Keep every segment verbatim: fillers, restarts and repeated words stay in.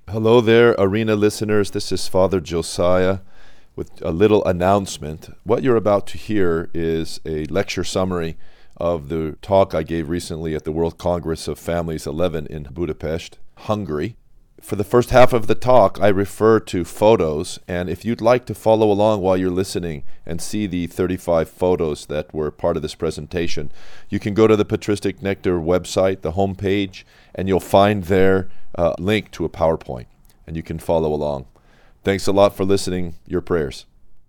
Hello there, Arena listeners. This is Father Josiah with a little announcement. What you're about to hear is a lecture summary of the talk I gave recently at the World Congress of Families eleven in Budapest, Hungary. For the first half of the talk, I refer to photos, and if you'd like to follow along while you're listening and see the thirty-five photos that were part of this presentation, you can go to the Patristic Nectar website, the homepage, and you'll find there a link to a PowerPoint, and you can follow along. Thanks a lot for listening. Your prayers.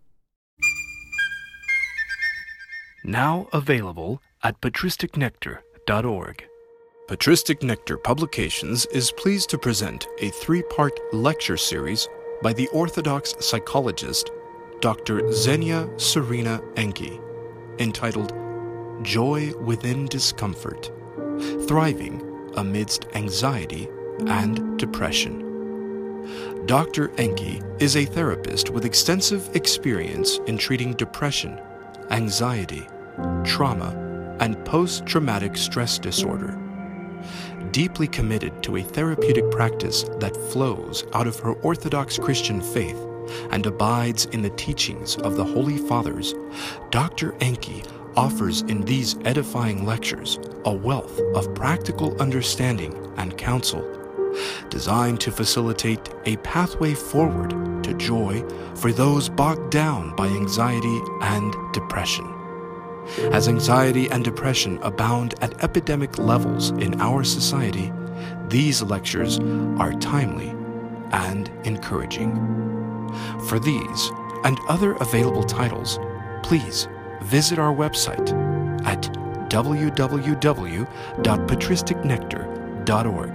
Now available at patristic nectar dot org. Patristic Nectar Publications is pleased to present a three-part lecture series by the Orthodox psychologist Doctor Xenia Serena Enke, entitled Joy Within Discomfort, Thriving Amidst Anxiety and Depression. Doctor Enke is a therapist with extensive experience in treating depression, anxiety, trauma, and post-traumatic stress disorder. Deeply committed to a therapeutic practice that flows out of her Orthodox Christian faith and abides in the teachings of the Holy Fathers, Doctor Enke offers in these edifying lectures a wealth of practical understanding and counsel, designed to facilitate a pathway forward to joy for those bogged down by anxiety and depression. As anxiety and depression abound at epidemic levels in our society, these lectures are timely and encouraging. For these and other available titles, please visit our website at w w w dot patristic nectar dot org.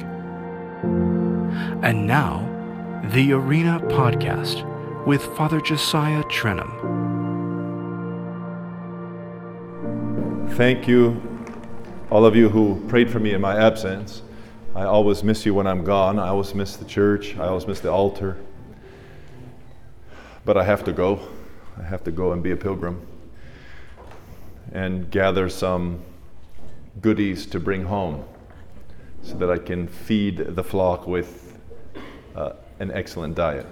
And now, the Arena Podcast with Father Josiah Trenum. Thank you, all of you who prayed for me in my absence. I always miss you when I'm gone. I always miss the church. I always miss the altar. But I have to go. I have to go and be a pilgrim and gather some goodies to bring home so that I can feed the flock with uh, an excellent diet.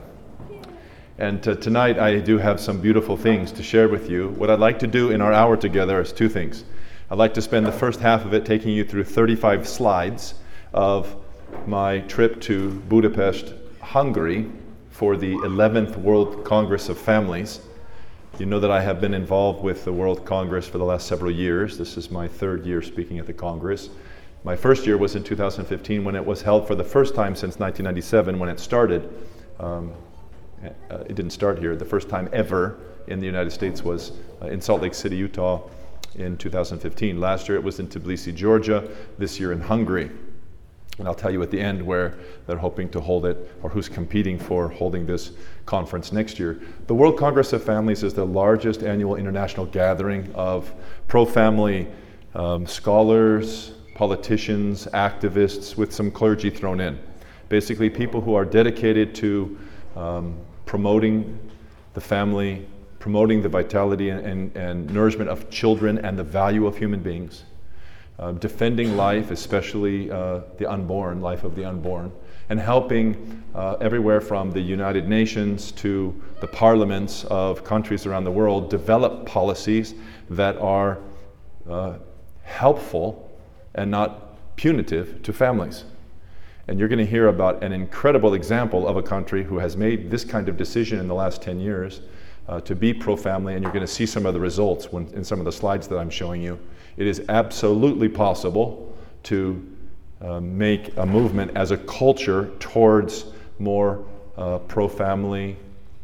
And uh, tonight I do have some beautiful things to share with you. What I'd like to do in our hour together is two things. I'd like to spend the first half of it taking you through thirty-five slides of my trip to Budapest, Hungary for the eleventh World Congress of Families. You know that I have been involved with the World Congress for the last several years. This is my third year speaking at the Congress. My first year was in two thousand fifteen when it was held for the first time since nineteen ninety-seven when it started. Um, Uh, it didn't start here. The first time ever in the United States was uh, in Salt Lake City, Utah in two thousand fifteen. Last year it was in Tbilisi, Georgia. This year in Hungary. And I'll tell you at the end where they're hoping to hold it or who's competing for holding this conference next year. The World Congress of Families is the largest annual international gathering of pro-family um, scholars, politicians, activists, with some clergy thrown in. Basically people who are dedicated to um, promoting the family, promoting the vitality and, and, and nourishment of children and the value of human beings, uh, defending life, especially uh, the unborn, life of the unborn, and helping uh, everywhere from the United Nations to the parliaments of countries around the world develop policies that are uh, helpful and not punitive to families. And you're going to hear about an incredible example of a country who has made this kind of decision in the last ten years uh, to be pro-family, and you're going to see some of the results when, in some of the slides that I'm showing you. It is absolutely possible to uh, make a movement as a culture towards more uh, pro-family,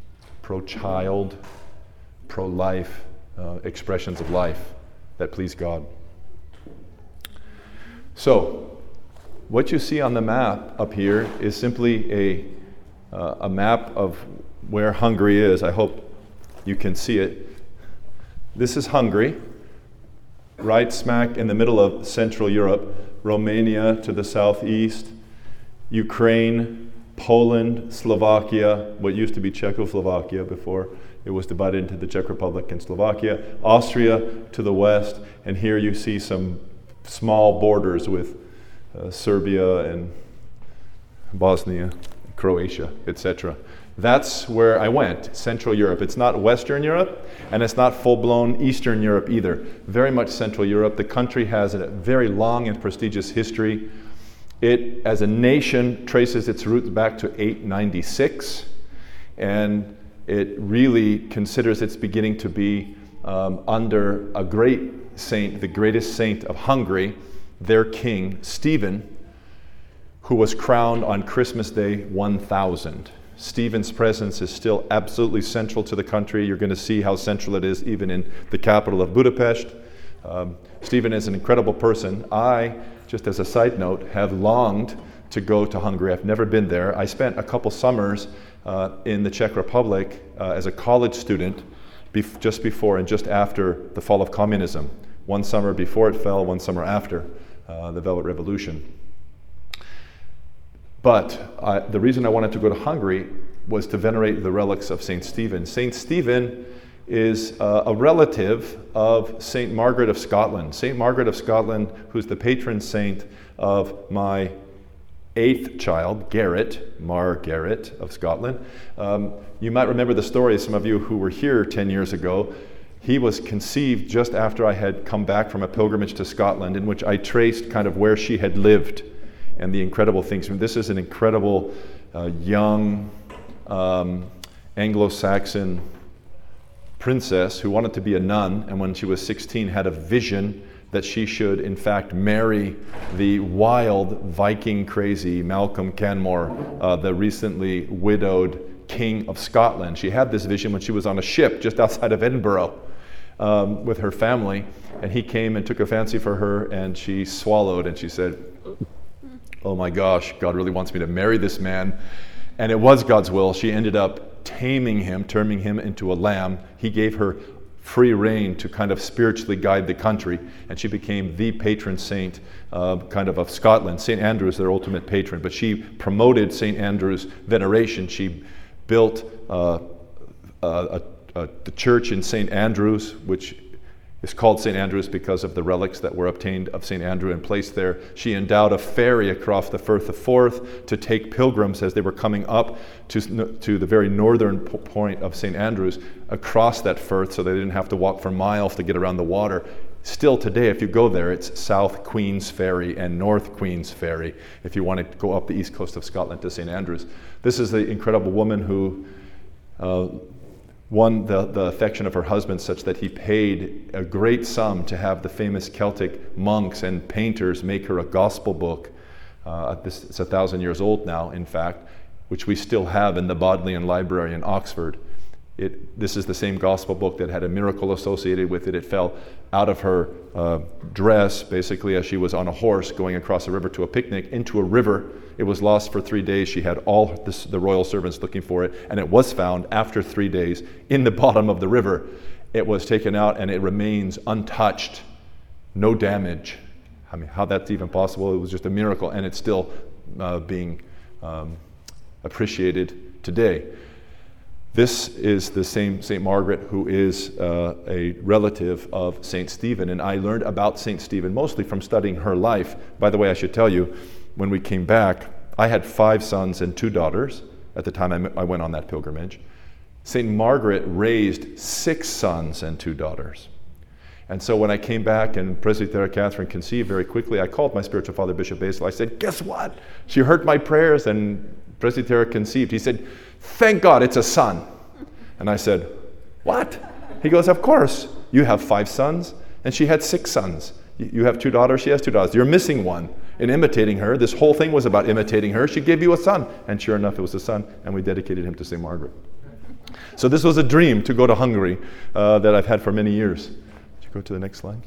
pro-child, pro-life uh, expressions of life that please God. So, what you see on the map up here is simply a, uh, a map of where Hungary is. I hope you can see it. This is Hungary, right smack in the middle of Central Europe. Romania to the southeast, Ukraine, Poland, Slovakia, what used to be Czechoslovakia before it was divided into the Czech Republic and Slovakia, Austria to the west, and here you see some small borders with Uh, Serbia and Bosnia, Croatia, et cetera. That's where I went, Central Europe. It's not Western Europe, and it's not full-blown Eastern Europe either. Very much Central Europe. The country has a very long and prestigious history. It, as a nation, traces its roots back to eight ninety-six, and it really considers its beginning to be um, under a great saint, the greatest saint of Hungary, their king, Stephen, who was crowned on Christmas Day one thousand. Stephen's presence is still absolutely central to the country. You're going to see how central it is even in the capital of Budapest. Um, Stephen is an incredible person. I, just as a side note, have longed to go to Hungary. I've never been there. I spent a couple summers uh, in the Czech Republic uh, as a college student bef- just before and just after the fall of communism. One summer before it fell, one summer after uh, the Velvet Revolution. But uh, the reason I wanted to go to Hungary was to venerate the relics of Saint Stephen. Saint Stephen is uh, a relative of Saint Margaret of Scotland. Saint Margaret of Scotland, who's the patron saint of my eighth child, Garrett, Mar Garrett of Scotland. Um, you might remember the story, some of you who were here ten years ago. He was conceived just after I had come back from a pilgrimage to Scotland, in which I traced kind of where she had lived and the incredible things. I mean, this is an incredible uh, young um, Anglo-Saxon princess who wanted to be a nun, and when she was sixteen had a vision that she should in fact marry the wild Viking crazy Malcolm Canmore, uh, the recently widowed King of Scotland. She had this vision when she was on a ship just outside of Edinburgh um, with her family, and he came and took a fancy for her, and she swallowed, and she said, oh my gosh, God really wants me to marry this man. And it was God's will. She ended up taming him, turning him into a lamb. He gave her free rein to kind of spiritually guide the country, and she became the patron saint uh, kind of of Scotland. Saint Andrew is their ultimate patron, but she promoted Saint Andrew's veneration. She built uh, a, a, a, the church in Saint Andrews, which is called Saint Andrews because of the relics that were obtained of Saint Andrew and placed there. She endowed a ferry across the Firth of Forth to take pilgrims as they were coming up to, to the very northern po- point of Saint Andrews across that firth, so they didn't have to walk for miles to get around the water. Still today, if you go there, it's South Queen's Ferry and North Queen's Ferry if you want to go up the east coast of Scotland to Saint Andrews. This is the incredible woman who uh, won the, the affection of her husband such that he paid a great sum to have the famous Celtic monks and painters make her a gospel book. Uh, this, it's a thousand years old now, in fact, which we still have in the Bodleian Library in Oxford. It, this is the same gospel book that had a miracle associated with it. It fell out of her uh, dress, basically, as she was on a horse going across a river to a picnic, into a river. It was lost for three days. She had all this, the royal servants looking for it, and it was found after three days in the bottom of the river. It was taken out, and it remains untouched, no damage. I mean, how that's even possible? It was just a miracle, and it's still uh, being um, appreciated today. This is the same Saint Margaret who is uh, a relative of Saint Stephen, and I learned about Saint Stephen mostly from studying her life. By the way, I should tell you, when we came back, I had five sons and two daughters at the time I, I went on that pilgrimage. Saint Margaret raised six sons and two daughters. And so when I came back and Presbytera Catherine conceived very quickly, I called my spiritual father, Bishop Basil. I said, guess what? She heard my prayers and Presbytera conceived. He said, thank God it's a son. And I said, what? He goes, of course. You have five sons, and she had six sons. You have two daughters, she has two daughters. You're missing one. In imitating her, this whole thing was about imitating her. She gave you a son. And sure enough, it was a son, and we dedicated him to Saint Margaret. So this was a dream to go to Hungary uh, that I've had for many years. Could you go to the next slide?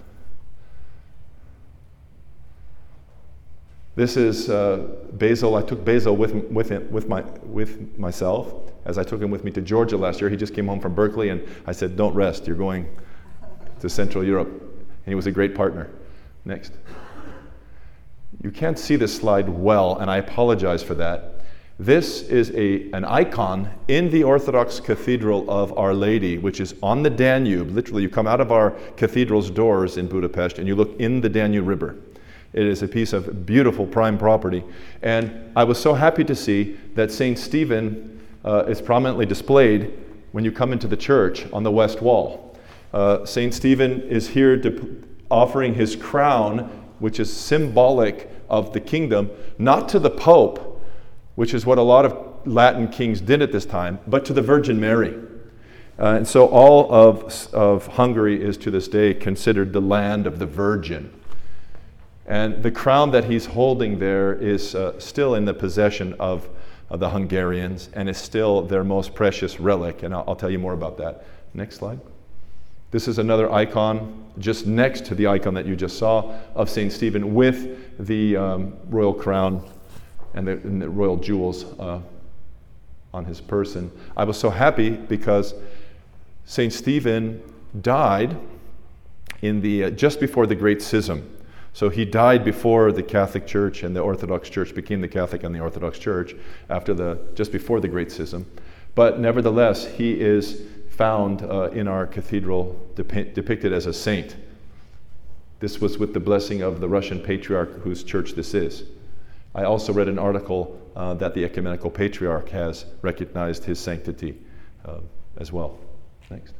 This is uh, Basil. I took Basil with with him, with my with myself as I took him with me to Georgia last year. He just came home from Berkeley, and I said, "Don't rest. You're going to Central Europe." And he was a great partner. Next. You can't see this slide well, and I apologize for that. This is a an icon in the Orthodox Cathedral of Our Lady, which is on the Danube. Literally, you come out of our cathedral's doors in Budapest, and you look in the Danube River. It is a piece of beautiful prime property. And I was so happy to see that Saint Stephen uh, is prominently displayed when you come into the church on the west wall. Uh, Saint Stephen is here to, offering his crown, which is symbolic of the kingdom, not to the Pope, which is what a lot of Latin kings did at this time, but to the Virgin Mary. Uh, and so all of, of Hungary is to this day considered the land of the Virgin. And the crown that he's holding there is uh, still in the possession of, of the Hungarians and is still their most precious relic. And I'll, I'll tell you more about that. Next slide. This is another icon just next to the icon that you just saw of Saint Stephen with the um, royal crown and the, and the royal jewels uh, on his person. I was so happy because Saint Stephen died in the uh, just before the Great Schism. So he died before the Catholic Church and the Orthodox Church became the Catholic and the Orthodox Church after the just before the Great Schism. But nevertheless, he is found uh, in our cathedral depi- depicted as a saint. This was with the blessing of the Russian Patriarch whose church this is. I also read an article uh, that the Ecumenical Patriarch has recognized his sanctity uh, as well. Next.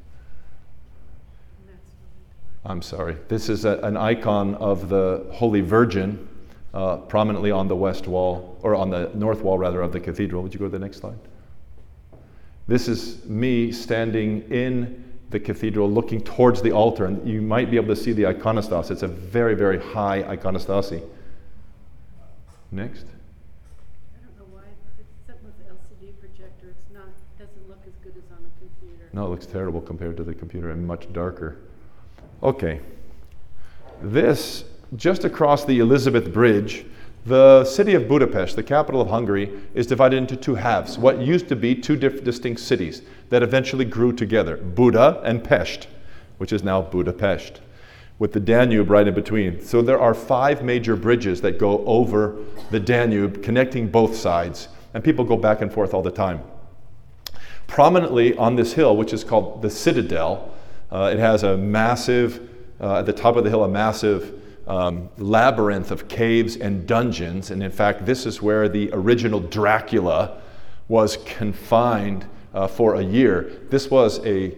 I'm sorry. This is a, an icon of the Holy Virgin, uh, prominently on the west wall, or on the north wall rather, of the cathedral. Would you go to the next slide? This is me standing in the cathedral looking towards the altar, and you might be able to see the iconostas. It's a very, very high iconostasy. Next. I don't know why, except with the L C D projector, it's not, doesn't look as good as on the computer. No, it looks terrible compared to the computer and much darker. Okay, this, just across the Elizabeth Bridge, the city of Budapest, the capital of Hungary, is divided into two halves, what used to be two diff- distinct cities that eventually grew together, Buda and Pest, which is now Budapest, with the Danube right in between. So there are five major bridges that go over the Danube, connecting both sides, and people go back and forth all the time. Prominently on this hill, which is called the Citadel, Uh, it has a massive, uh, at the top of the hill, a massive um, labyrinth of caves and dungeons. And in fact, this is where the original Dracula was confined uh, for a year. This was a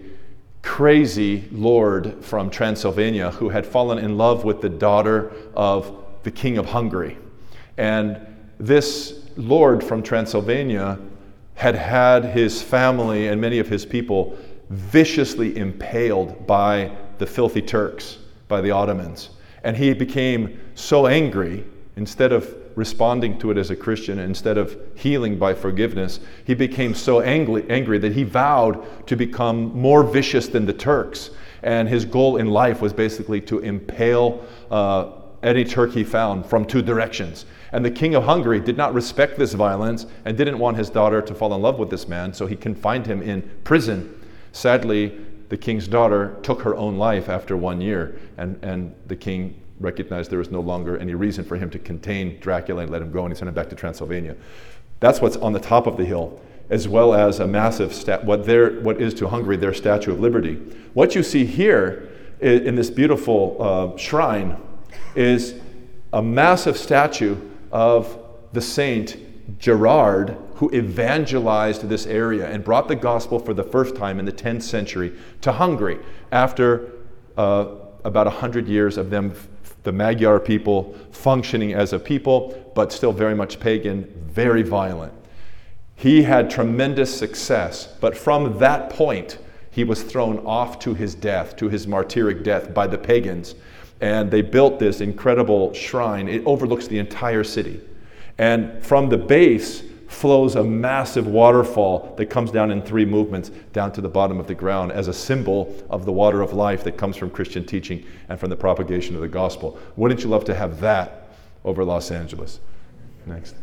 crazy lord from Transylvania who had fallen in love with the daughter of the king of Hungary. And this lord from Transylvania had had his family and many of his people viciously impaled by the filthy Turks, by the Ottomans. And he became so angry, instead of responding to it as a Christian, instead of healing by forgiveness, he became so angry, angry that he vowed to become more vicious than the Turks. And his goal in life was basically to impale uh, any Turk he found from two directions. And the king of Hungary did not respect this violence and didn't want his daughter to fall in love with this man, so he confined him in prison. Sadly, the king's daughter took her own life after one year, and, and the king recognized there was no longer any reason for him to contain Dracula and let him go, and he sent him back to Transylvania. That's what's on the top of the hill, as well as a massive, sta- what, their, what is to Hungary their Statue of Liberty. What you see here in, in this beautiful uh, shrine is a massive statue of the saint Gerard, who evangelized this area and brought the gospel for the first time in the tenth century to Hungary after uh, about one hundred years of them, the Magyar people, functioning as a people, but still very much pagan, very violent. He had tremendous success, but from that point, he was thrown off to his death, to his martyric death by the pagans. And they built this incredible shrine. It overlooks the entire city. And from the base flows a massive waterfall that comes down in three movements down to the bottom of the ground as a symbol of the water of life that comes from Christian teaching and from the propagation of the gospel. Wouldn't you love to have that over Los Angeles? Next.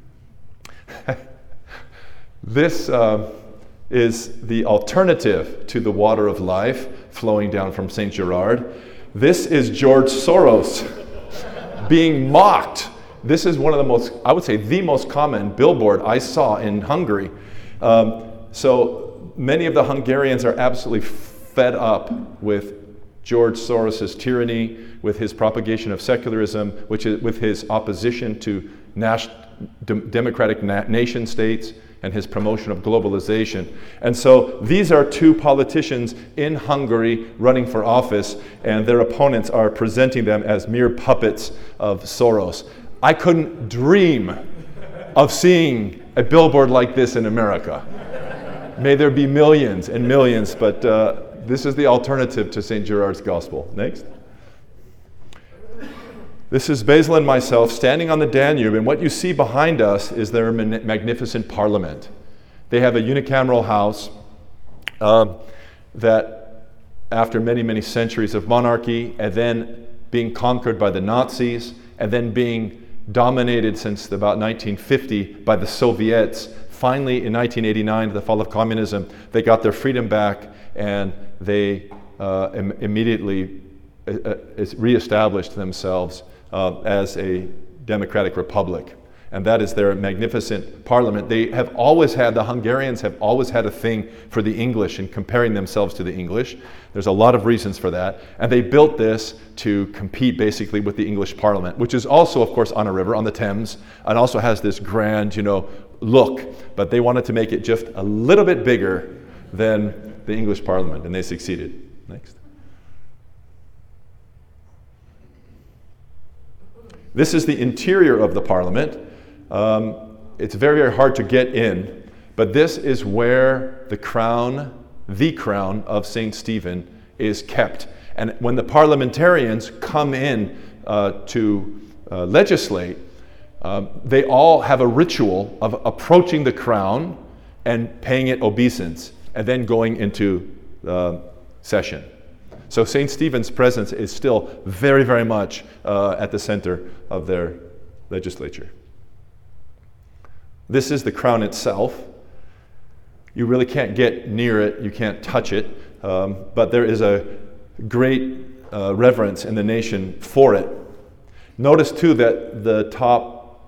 This uh, is the alternative to the water of life flowing down from Saint Gerard. This is George Soros being mocked. This is one of the most, I would say, the most common billboard I saw in Hungary. Um, so many of the Hungarians are absolutely fed up with George Soros' tyranny, with his propagation of secularism, which is, with his opposition to nas- de- democratic na- nation states, and his promotion of globalization. And so these are two politicians in Hungary running for office, and their opponents are presenting them as mere puppets of Soros. I couldn't dream of seeing a billboard like this in America. May there be millions and millions, but uh, this is the alternative to Saint Gerard's Gospel. Next. This is Basil and myself standing on the Danube, and what you see behind us is their man- magnificent parliament. They have a unicameral house uh, that, after many, many centuries of monarchy, and then being conquered by the Nazis, and then being dominated since about nineteen fifty by the Soviets, finally in nineteen eighty-nine, the fall of communism, they got their freedom back, and they uh, im- immediately uh, reestablished themselves Uh, as a democratic republic. And that is their magnificent parliament. They have always had, the Hungarians have always had a thing for the English and comparing themselves to the English. There's a lot of reasons for that. And they built this to compete basically with the English parliament, which is also, of course, on a river, on the Thames, and also has this grand, you know, look. But they wanted to make it just a little bit bigger than the English parliament, and they succeeded. Next. This is the interior of the parliament. Um, it's very, very hard to get in, but this is where the crown, the crown of Saint Stephen is kept. And when the parliamentarians come in uh, to uh, legislate, uh, they all have a ritual of approaching the crown and paying it obeisance, and then going into uh, session. So Saint Stephen's presence is still very, very much uh, at the center of their legislature. This is the crown itself. You really can't get near it, you can't touch it, um, but there is a great uh, reverence in the nation for it. Notice too that the top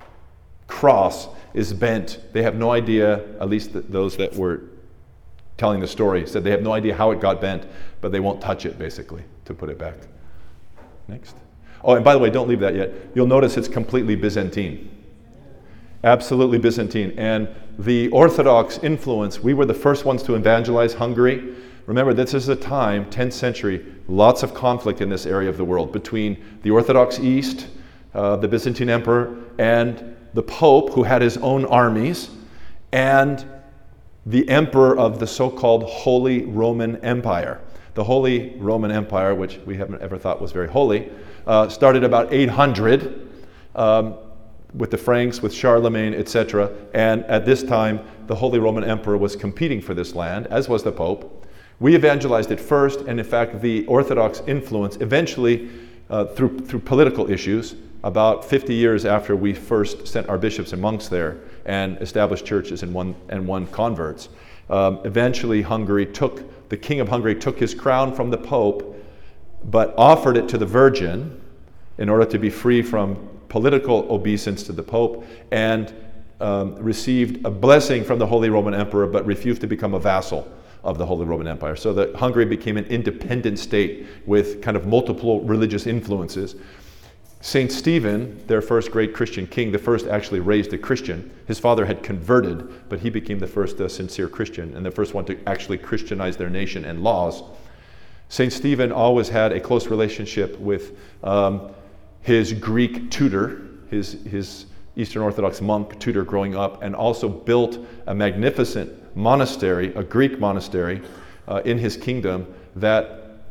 cross is bent. They have no idea, at least th- those that were telling the story said they have no idea how it got bent, but they won't touch it, basically, to put it back. Next. Oh, and by the way, don't leave that yet. You'll notice it's completely Byzantine. Absolutely Byzantine. And the Orthodox influence, we were the first ones to evangelize Hungary. Remember, this is a time, tenth century, lots of conflict in this area of the world between the Orthodox East, uh, the Byzantine Emperor, and the Pope, who had his own armies, and the emperor of the so-called Holy Roman Empire. The Holy Roman Empire, which we haven't ever thought was very holy, uh, started about eight hundred um, with the Franks, with Charlemagne, et cetera. And at this time, the Holy Roman Emperor was competing for this land, as was the Pope. We evangelized it first, and in fact, the Orthodox influence eventually, uh, through through political issues, about fifty years after we first sent our bishops and monks there and established churches and won, and won converts. Um, eventually, Hungary took, the King of Hungary took his crown from the Pope, but offered it to the Virgin in order to be free from political obeisance to the Pope, and um, received a blessing from the Holy Roman Emperor, but refused to become a vassal of the Holy Roman Empire. So that Hungary became an independent state with kind of multiple religious influences. Saint Stephen, their first great Christian king, the first actually raised a Christian. His father had converted, but he became the first uh, sincere Christian and the first one to actually Christianize their nation and laws. Saint Stephen always had a close relationship with um, his Greek tutor, his, his Eastern Orthodox monk tutor growing up, and also built a magnificent monastery, a Greek monastery uh, in his kingdom that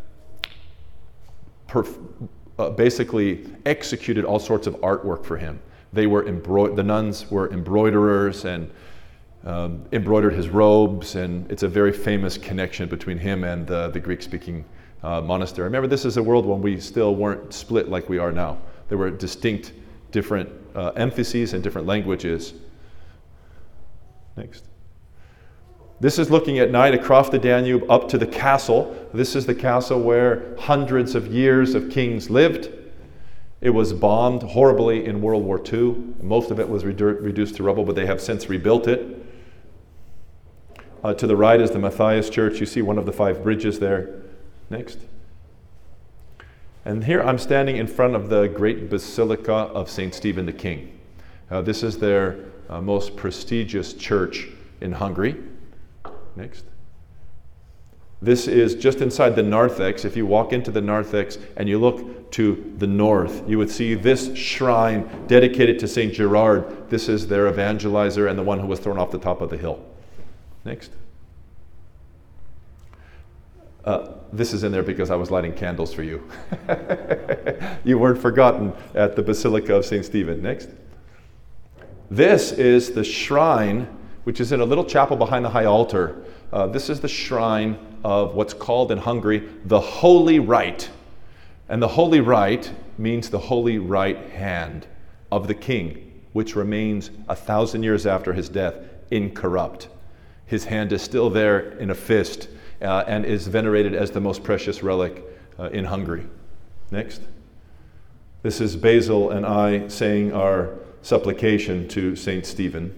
perf- Uh, basically executed all sorts of artwork for him. They were embroid- the nuns were embroiderers and um, embroidered his robes, and it's a very famous connection between him and the, the Greek-speaking uh, monastery. Remember, this is a world when we still weren't split like we are now. There were distinct, different uh, emphases and different languages. Next. This is looking at night across the Danube up to the castle. This is the castle where hundreds of years of kings lived. It was bombed horribly in World War Two. Most of it was redu- reduced to rubble, but they have since rebuilt it. Uh, to the right is the Matthias Church. You see one of the five bridges there. Next. And here I'm standing in front of the great Basilica of Saint Stephen the King. Uh, this is their uh, most prestigious church in Hungary. Next. This is just inside the narthex. If you walk into the narthex and you look to the north, you would see this shrine dedicated to Saint Gerard. This is their evangelizer and the one who was thrown off the top of the hill. Next. Uh, this is in there because I was lighting candles for you. You weren't forgotten at the Basilica of Saint Stephen. Next. This is the shrine, which is in a little chapel behind the high altar. Uh, this is the shrine of what's called in Hungary the Holy Right. And the Holy Right means the holy right hand of the king, which remains a thousand years after his death incorrupt. His hand is still there in a fist uh, and is venerated as the most precious relic uh, in Hungary. Next. This is Basil and I saying our supplication to Saint Stephen.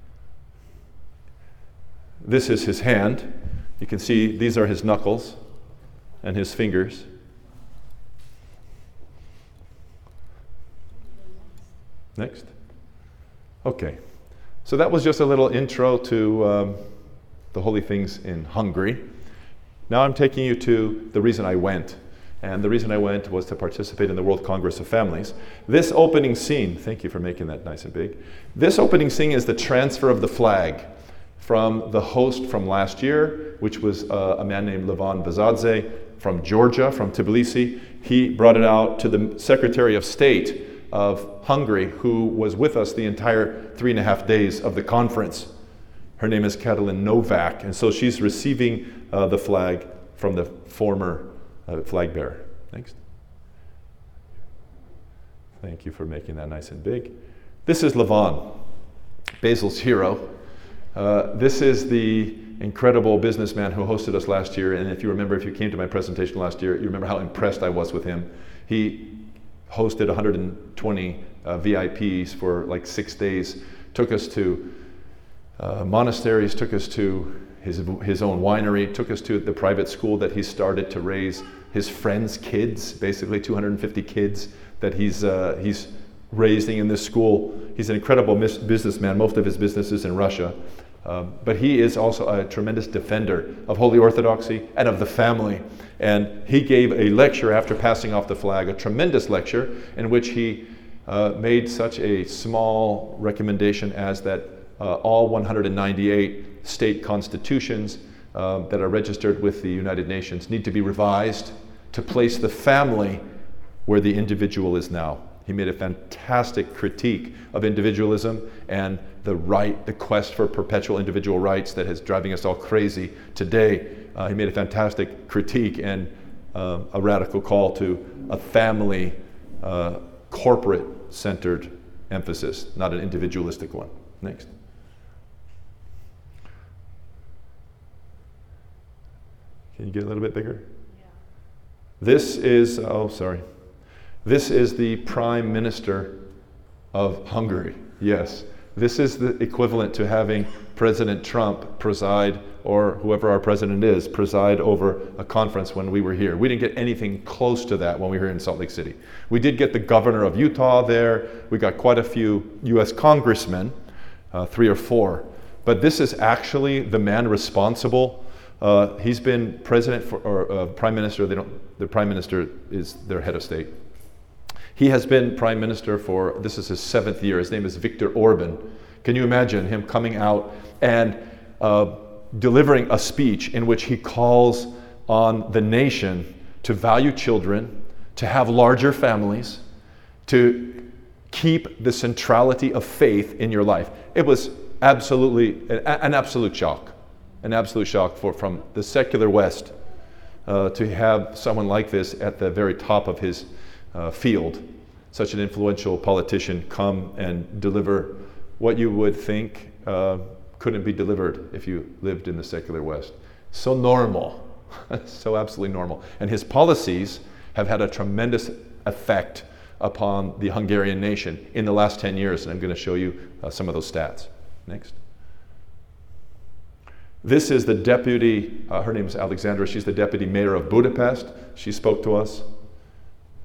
This is his hand. You can see these are his knuckles and his fingers. Next. Okay. So that was just a little intro to um, the holy things in Hungary. Now I'm taking you to the reason I went. And the reason I went was to participate in the World Congress of Families. This opening scene, thank you for making that nice and big. This opening scene is the transfer of the flag from the host from last year, which was uh, a man named Levan Vazadze from Georgia, from Tbilisi. He brought it out to the Secretary of State of Hungary, who was with us the entire three and a half days of the conference. Her name is Katalin Novak, and so she's receiving uh, the flag from the former uh, flag bearer. Next. Thank you for making that nice and big. This is Levan, Basil's hero. Uh, this is the incredible businessman who hosted us last year, and if you remember, if you came to my presentation last year, you remember how impressed I was with him. He hosted one hundred twenty uh, V I Ps for like six days, took us to uh, monasteries, took us to his, his own winery, took us to the private school that he started to raise his friends' kids, basically two hundred fifty kids that he's uh, he's raising in this school. He's an incredible mis- businessman. Most of his business is in Russia. Um, but he is also a tremendous defender of Holy Orthodoxy and of the family. And he gave a lecture after passing off the flag, a tremendous lecture, in which he uh, made such a small recommendation as that uh, all one hundred ninety-eight state constitutions uh, that are registered with the United Nations need to be revised to place the family where the individual is now. He made a fantastic critique of individualism and the right, the quest for perpetual individual rights that is driving us all crazy today. Uh, he made a fantastic critique and uh, a radical call to a family, uh, corporate-centered emphasis, not an individualistic one. Next. Can you get a little bit bigger? Yeah. This is, oh, sorry. This is the Prime Minister of Hungary. Yes, this is the equivalent to having President Trump preside, or whoever our president is, preside over a conference when we were here. We didn't get anything close to that when we were in Salt Lake City. We did get the governor of Utah there. We got quite a few U S congressmen, uh, three or four. But this is actually the man responsible. Uh, he's been president for, or uh, prime minister. They don't. The prime minister is their head of state. He has been prime minister for, this is his seventh year. His name is Viktor Orban. Can you imagine him coming out and uh, delivering a speech in which he calls on the nation to value children, to have larger families, to keep the centrality of faith in your life? It was absolutely an, an absolute shock, an absolute shock for from the secular West uh, to have someone like this at the very top of his Uh, field, such an influential politician, come and deliver what you would think uh, couldn't be delivered if you lived in the secular West. So normal, so absolutely normal. And his policies have had a tremendous effect upon the Hungarian nation in the last ten years, and I'm going to show you uh, some of those stats. Next. This is the deputy, uh, her name is Alexandra, she's the deputy mayor of Budapest. She spoke to us.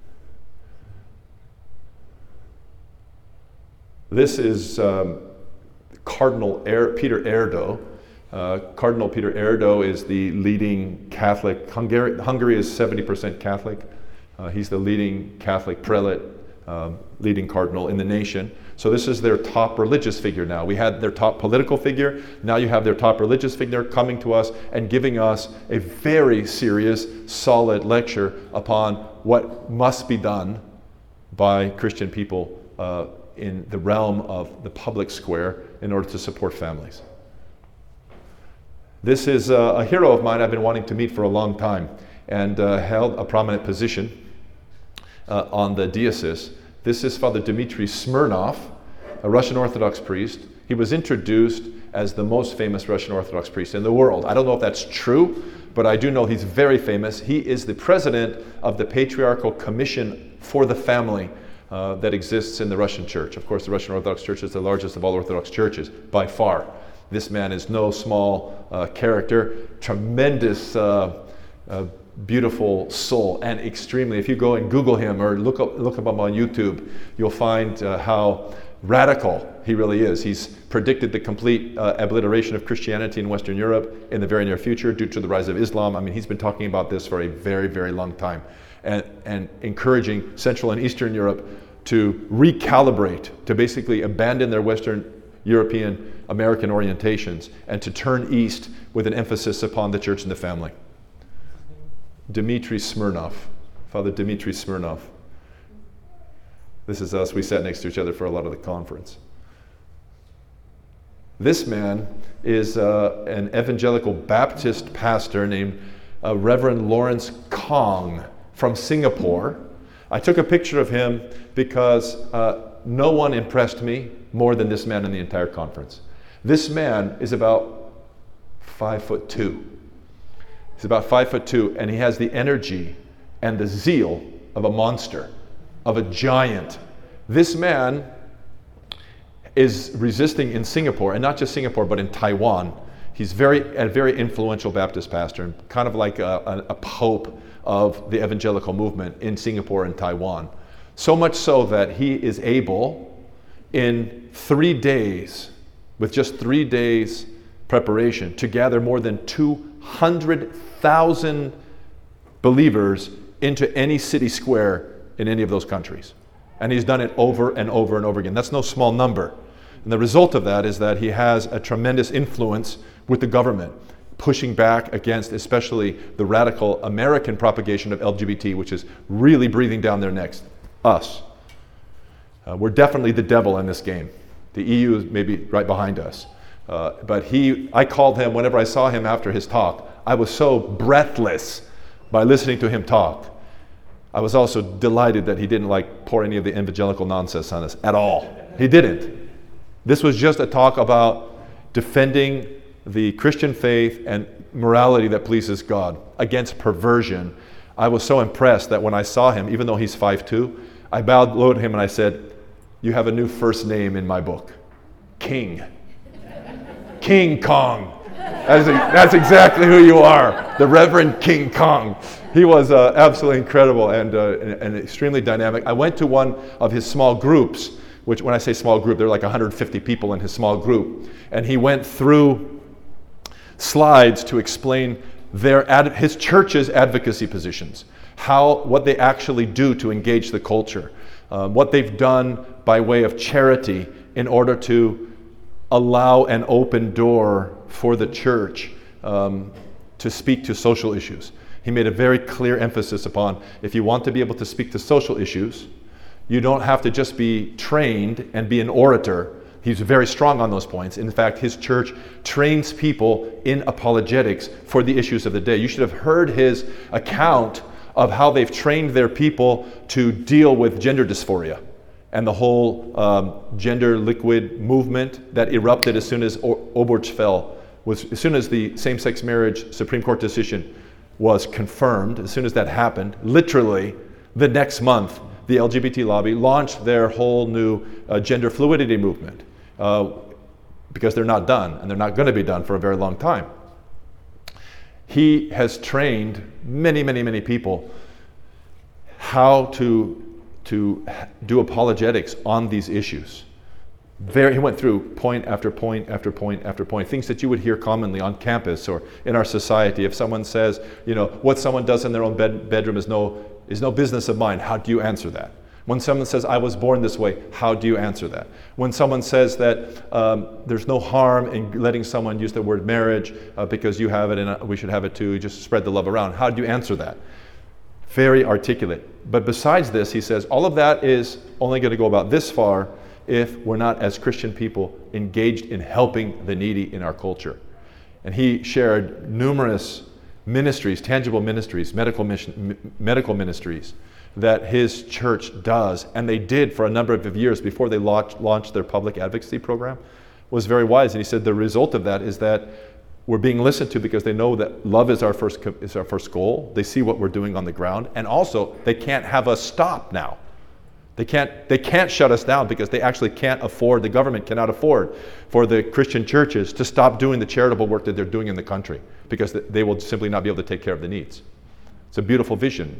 This is um, Cardinal er- Peter Erdo. Uh, Cardinal Peter Erdo is the leading Catholic. Hungary, Hungary is seventy percent Catholic. Uh, he's the leading Catholic prelate, um, leading cardinal in the nation. So this is their top religious figure now. We had their top political figure. Now you have their top religious figure coming to us and giving us a very serious, solid lecture upon what must be done by Christian people uh, in the realm of the public square in order to support families. This is uh, a hero of mine I've been wanting to meet for a long time, and uh, held a prominent position uh, on the diocese. This is Father Dmitry Smirnov, a Russian Orthodox priest. He was introduced as the most famous Russian Orthodox priest in the world. I don't know if that's true, but I do know he's very famous. He is the president of the Patriarchal Commission for the Family uh, that exists in the Russian Church. Of course, the Russian Orthodox Church is the largest of all Orthodox churches, by far. This man is no small uh, character, tremendous uh, uh, beautiful soul, and extremely, if you go and Google him or look up look him up on YouTube, you'll find uh, how radical he really is. He's predicted the complete uh, obliteration of Christianity in Western Europe in the very near future due to the rise of Islam. I mean, he's been talking about this for a very, very long time, and, and encouraging Central and Eastern Europe to recalibrate, to basically abandon their Western European American orientations and to turn east with an emphasis upon the church and the family. Dmitry Smirnov, Father Dmitry Smirnov. This is us. We sat next to each other for a lot of the conference. This man is uh, an evangelical Baptist pastor named uh, Reverend Lawrence Kong from Singapore. I took a picture of him because uh, no one impressed me more than this man in the entire conference. This man is about five foot two. He's about five foot two, and he has the energy and the zeal of a monster, of a giant. This man is resisting in Singapore, and not just Singapore, but in Taiwan. He's very a very influential Baptist pastor, and kind of like a, a, a pope of the evangelical movement in Singapore and Taiwan. So much so that he is able, in three days, with just three days preparation, to gather more than two hundred thousand believers into any city square in any of those countries. And he's done it over and over and over again. That's no small number. And the result of that is that he has a tremendous influence with the government, pushing back against especially the radical American propagation of L G B T, which is really breathing down their necks. Us. Uh, we're definitely the devil in this game. The E U is maybe right behind us. Uh, but he, I called him, whenever I saw him after his talk, I was so breathless by listening to him talk. I was also delighted that he didn't like pour any of the evangelical nonsense on us at all. He didn't. This was just a talk about defending the Christian faith and morality that pleases God against perversion. I was so impressed that when I saw him, even though he's five two, I bowed low to him and I said, "You have a new first name in my book, King. King Kong. That's, that's exactly who you are, the Reverend King Kong." He was uh, absolutely incredible and, uh, and, and extremely dynamic. I went to one of his small groups, which when I say small group, there are like one hundred fifty people in his small group. And he went through slides to explain their ad, his church's advocacy positions, how what they actually do to engage the culture, um, what they've done by way of charity in order to allow an open door for the church um, to speak to social issues. He made a very clear emphasis upon, if you want to be able to speak to social issues, you don't have to just be trained and be an orator. He's very strong on those points. In fact, his church trains people in apologetics for the issues of the day. You should have heard his account of how they've trained their people to deal with gender dysphoria and the whole um, gender liquid movement that erupted as soon as o- Obergefell was, as soon as the same-sex marriage Supreme Court decision was confirmed. As soon as that happened, literally the next month, the L G B T lobby launched their whole new uh, gender fluidity movement uh, because they're not done, and they're not going to be done for a very long time. He has trained many, many, many people how to, to do apologetics on these issues. Very, he went through point after point after point after point, things that you would hear commonly on campus or in our society. If someone says, you know, what someone does in their own bed, bedroom is no is no business of mine, how do you answer that? When someone says, I was born this way, how do you answer that? When someone says that um, there's no harm in letting someone use the word marriage uh, because you have it and we should have it too, just spread the love around, how do you answer that? Very articulate. But besides this, he says, all of that is only going to go about this far if we're not, as Christian people, engaged in helping the needy in our culture. And he shared numerous ministries, tangible ministries, medical mission, medical ministries that his church does, and they did for a number of years before they launched, launched their public advocacy program, was very wise. And he said the result of that is that we're being listened to because they know that love is our first is our first goal. They see what we're doing on the ground, and also they can't have us stop now. They can't, they can't shut us down because they actually can't afford, the government cannot afford for the Christian churches to stop doing the charitable work that they're doing in the country because they will simply not be able to take care of the needs. It's a beautiful vision.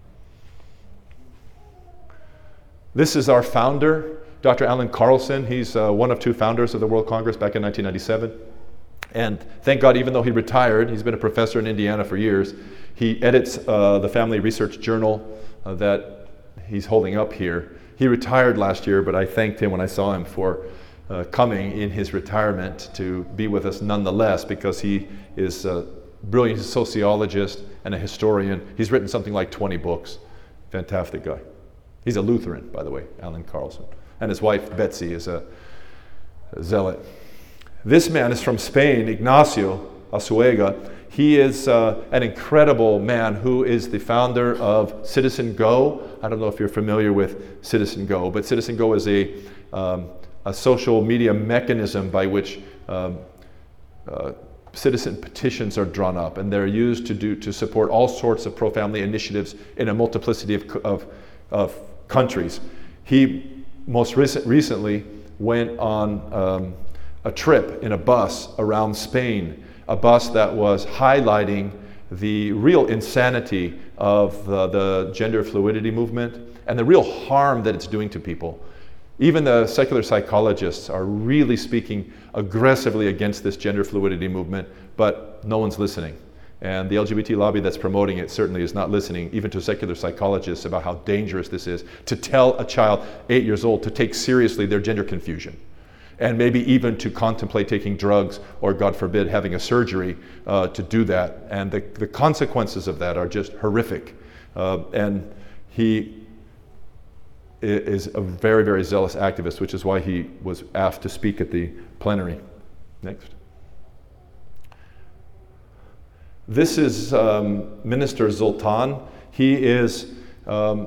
This is our founder, Doctor Alan Carlson. He's uh, one of two founders of the World Congress back in nineteen ninety-seven. And thank God, even though he retired, he's been a professor in Indiana for years, he edits uh, the Family Research Journal uh, that he's holding up here. He retired last year, but I thanked him when I saw him for uh, coming in his retirement to be with us nonetheless, because he is a brilliant sociologist and a historian. He's written something like twenty books. Fantastic guy. He's a Lutheran, by the way, Alan Carlson. And his wife, Betsy, is a, a zealot. This man is from Spain, Ignacio Asuega. He is uh, an incredible man who is the founder of Citizen Go. I don't know if you're familiar with Citizen Go, but Citizen Go is a, um, a social media mechanism by which um, uh, citizen petitions are drawn up, and they're used to do to support all sorts of pro-family initiatives in a multiplicity of, of, of countries. He most recent, recently went on um, a trip in a bus around Spain, a bus that was highlighting the real insanity of the, the gender fluidity movement and the real harm that it's doing to people. Even the secular psychologists are really speaking aggressively against this gender fluidity movement, but no one's listening. And the L G B T lobby that's promoting it certainly is not listening, even to secular psychologists, about how dangerous this is, to tell a child eight years old to take seriously their gender confusion, and maybe even to contemplate taking drugs or, God forbid, having a surgery uh, to do that. And the, the consequences of that are just horrific. Uh, and he is a very, very zealous activist, which is why he was asked to speak at the plenary. Next. This is um, Minister Zoltan. He is um,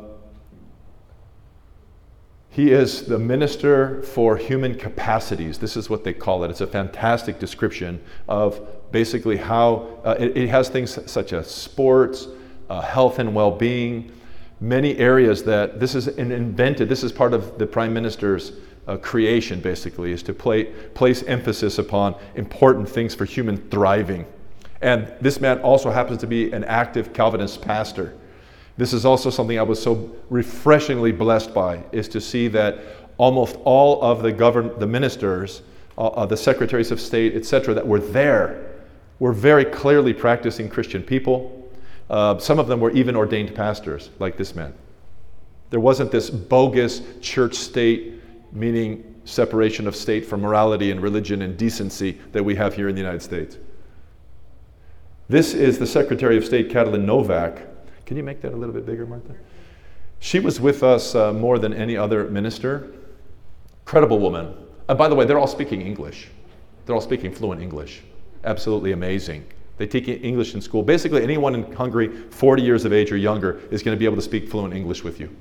He is the Minister for Human Capacities. This is what they call it. It's a fantastic description of basically how uh, it, it has things such as sports, uh, health and well-being, many areas that this is an invented, this is part of the Prime Minister's uh, creation basically, is to play, place emphasis upon important things for human thriving. And this man also happens to be an active Calvinist pastor. This is also something I was so refreshingly blessed by, is to see that almost all of the govern, the ministers, uh, uh, the secretaries of state, et cetera, that were there were very clearly practicing Christian people. Uh, some of them were even ordained pastors, like this man. There wasn't this bogus church-state, meaning separation of state from morality and religion and decency that we have here in the United States. This is the Secretary of State, Katalin Novak. Can you make that a little bit bigger, Martha? She was with us uh, more than any other minister. Incredible woman. And by the way, they're all speaking English. They're all speaking fluent English. Absolutely amazing. They take English in school. Basically, anyone in Hungary, forty years of age or younger, is going to be able to speak fluent English with you.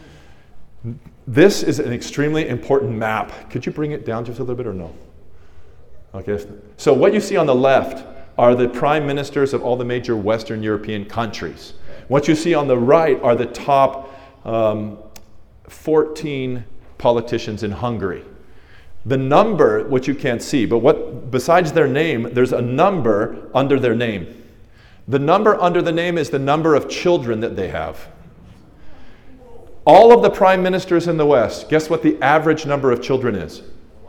This is an extremely important map. Could you bring it down just a little bit or no? Okay. So what you see on the left are the prime ministers of all the major Western European countries. What you see on the right are the top um, fourteen politicians in Hungary. The number, which you can't see, but what besides their name, there's a number under their name. The number under the name is the number of children that they have. All of the prime ministers in the West, guess what the average number of children is?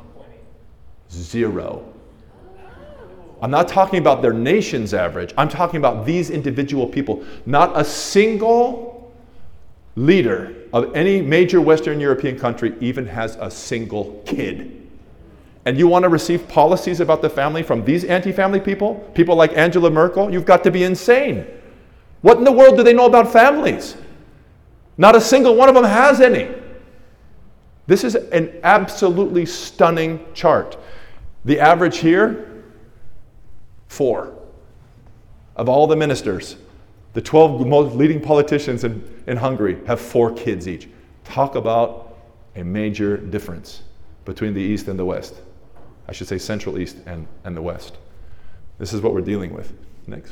Zero. I'm not talking about their nation's average. I'm talking about these individual people. Not a single leader of any major Western European country even has a single kid. And you want to receive policies about the family from these anti-family people? People like Angela Merkel? You've got to be insane. What in the world do they know about families? Not a single one of them has any. This is an absolutely stunning chart. The average here, four. Of all the ministers, the twelve most leading politicians in, in Hungary have four kids each. Talk about a major difference between the East and the West. I should say Central East and, and the West. This is what we're dealing with. Next.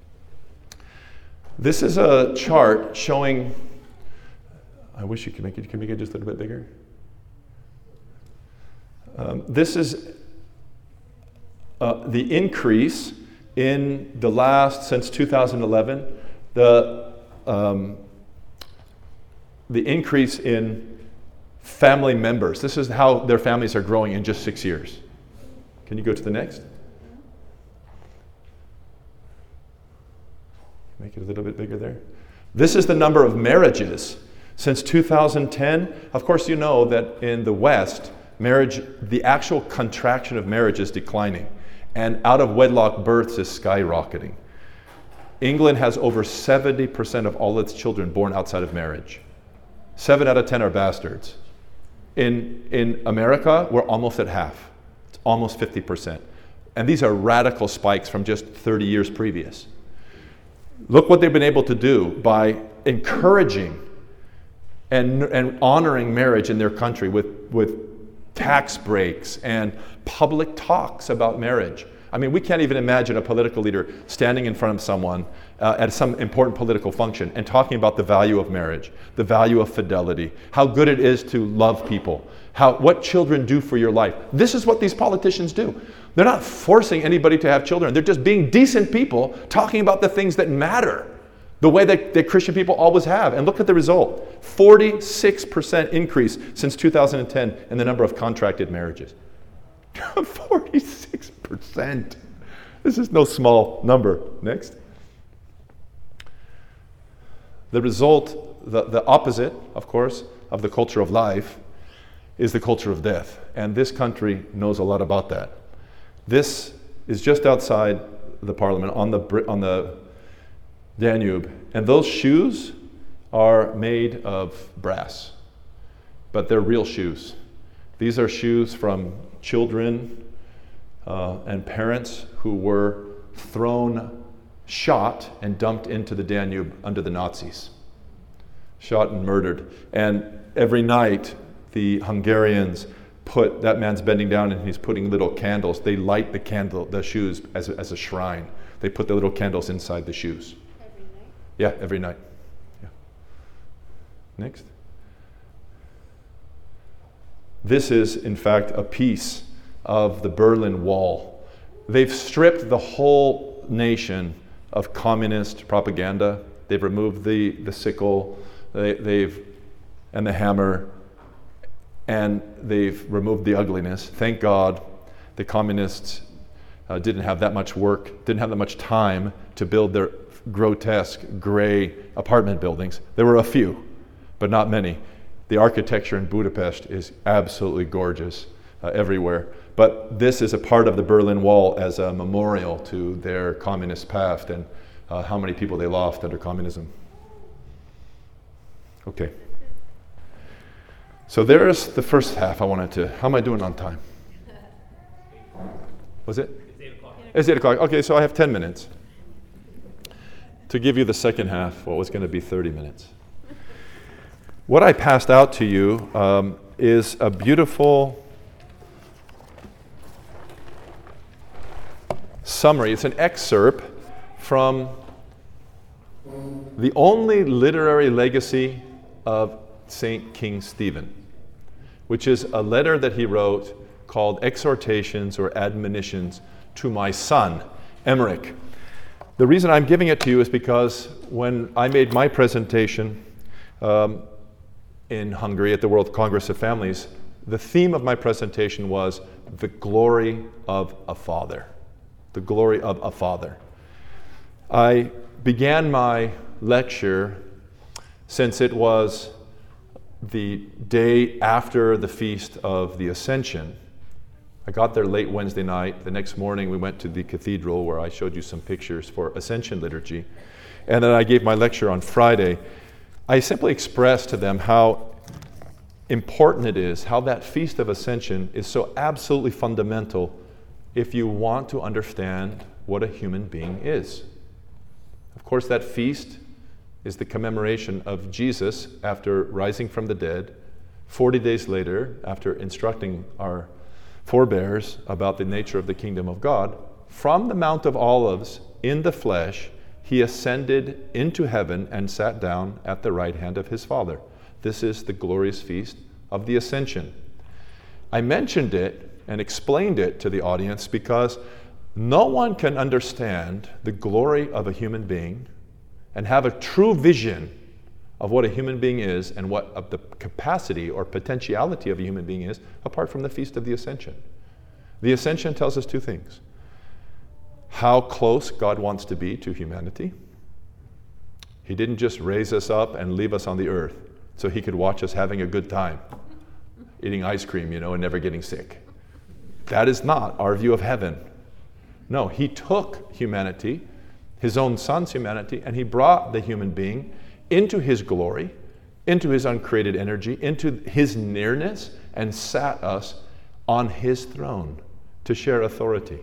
This is a chart showing, I wish you could make it, can make it just a little bit bigger? Um, this is uh, the increase in the last, since two thousand eleven, the, um, the increase in family members. This is how their families are growing in just six years. Can you go to the next? Make it a little bit bigger there. This is the number of marriages since two thousand ten. Of course, you know that in the West, marriage, the actual contraction of marriage is declining, and out of wedlock births is skyrocketing. England has over seventy percent of all its children born outside of marriage. Seven out of ten are bastards. In, in America, we're almost at half. It's almost fifty percent. And these are radical spikes from just thirty years previous. Look what they've been able to do by encouraging and, and honoring marriage in their country with, with tax breaks and public talks about marriage. I mean, we can't even imagine a political leader standing in front of someone uh, at some important political function and talking about the value of marriage, the value of fidelity, how good it is to love people, how what children do for your life. This is what these politicians do. They're not forcing anybody to have children. They're just being decent people talking about the things that matter, the way that, that Christian people always have. And look at the result. forty-six percent increase since two thousand ten in the number of contracted marriages. forty-six percent. This is no small number. Next. The result, the, the opposite, of course, of the culture of life is the culture of death. And this country knows a lot about that. This is just outside the parliament on the on the Danube, and those shoes are made of brass, but they're real shoes. These are shoes from children uh, and parents who were thrown, shot, and dumped into the Danube under the Nazis. Shot and murdered. And every night, the Hungarians put, that man's bending down and he's putting little candles. They light the candle, the shoes as a, as a shrine. They put the little candles inside the shoes. Every night? Yeah, every night. Yeah. Next. This is, in fact, a piece of the Berlin Wall. They've stripped the whole nation of communist propaganda. They've removed the, the sickle, they, they've, and the hammer, and they've removed the ugliness. Thank God the communists uh, didn't have that much work, didn't have that much time to build their grotesque gray apartment buildings. There were a few, but not many. The architecture in Budapest is absolutely gorgeous uh, everywhere. But this is a part of the Berlin Wall as a memorial to their communist past and uh, how many people they lost under communism. Okay. So there's the first half I wanted to. How am I doing on time? Was it? It's eight o'clock. It's eight o'clock. Okay, so I have ten minutes to give you the second half, what was going to be thirty minutes. What I passed out to you um, is a beautiful summary. It's an excerpt from the only literary legacy of Saint King Stephen, which is a letter that he wrote called Exhortations or Admonitions to my son, Emmerich. The reason I'm giving it to you is because when I made my presentation um, in Hungary at the World Congress of Families, the theme of my presentation was the glory of a father. The glory of a father. I began my lecture, since it was the day after the Feast of the Ascension. I got there late Wednesday night. The next morning we went to the cathedral where I showed you some pictures for Ascension liturgy. And then I gave my lecture on Friday. I simply expressed to them how important it is, how that Feast of Ascension is so absolutely fundamental if you want to understand what a human being is. Of course, that feast is the commemoration of Jesus after rising from the dead, forty days later, after instructing our forebears about the nature of the kingdom of God. From the Mount of Olives, in the flesh, he ascended into heaven and sat down at the right hand of his Father. This is the glorious feast of the Ascension. I mentioned it and explained it to the audience because no one can understand the glory of a human being and have a true vision of what a human being is and what of the capacity or potentiality of a human being is apart from the Feast of the Ascension. The Ascension tells us two things: how close God wants to be to humanity. He didn't just raise us up and leave us on the earth so he could watch us having a good time, eating ice cream, you know, and never getting sick. That is not our view of heaven. No, he took humanity, his own son's humanity, and he brought the human being into his glory, into his uncreated energy, into his nearness, and sat us on his throne to share authority.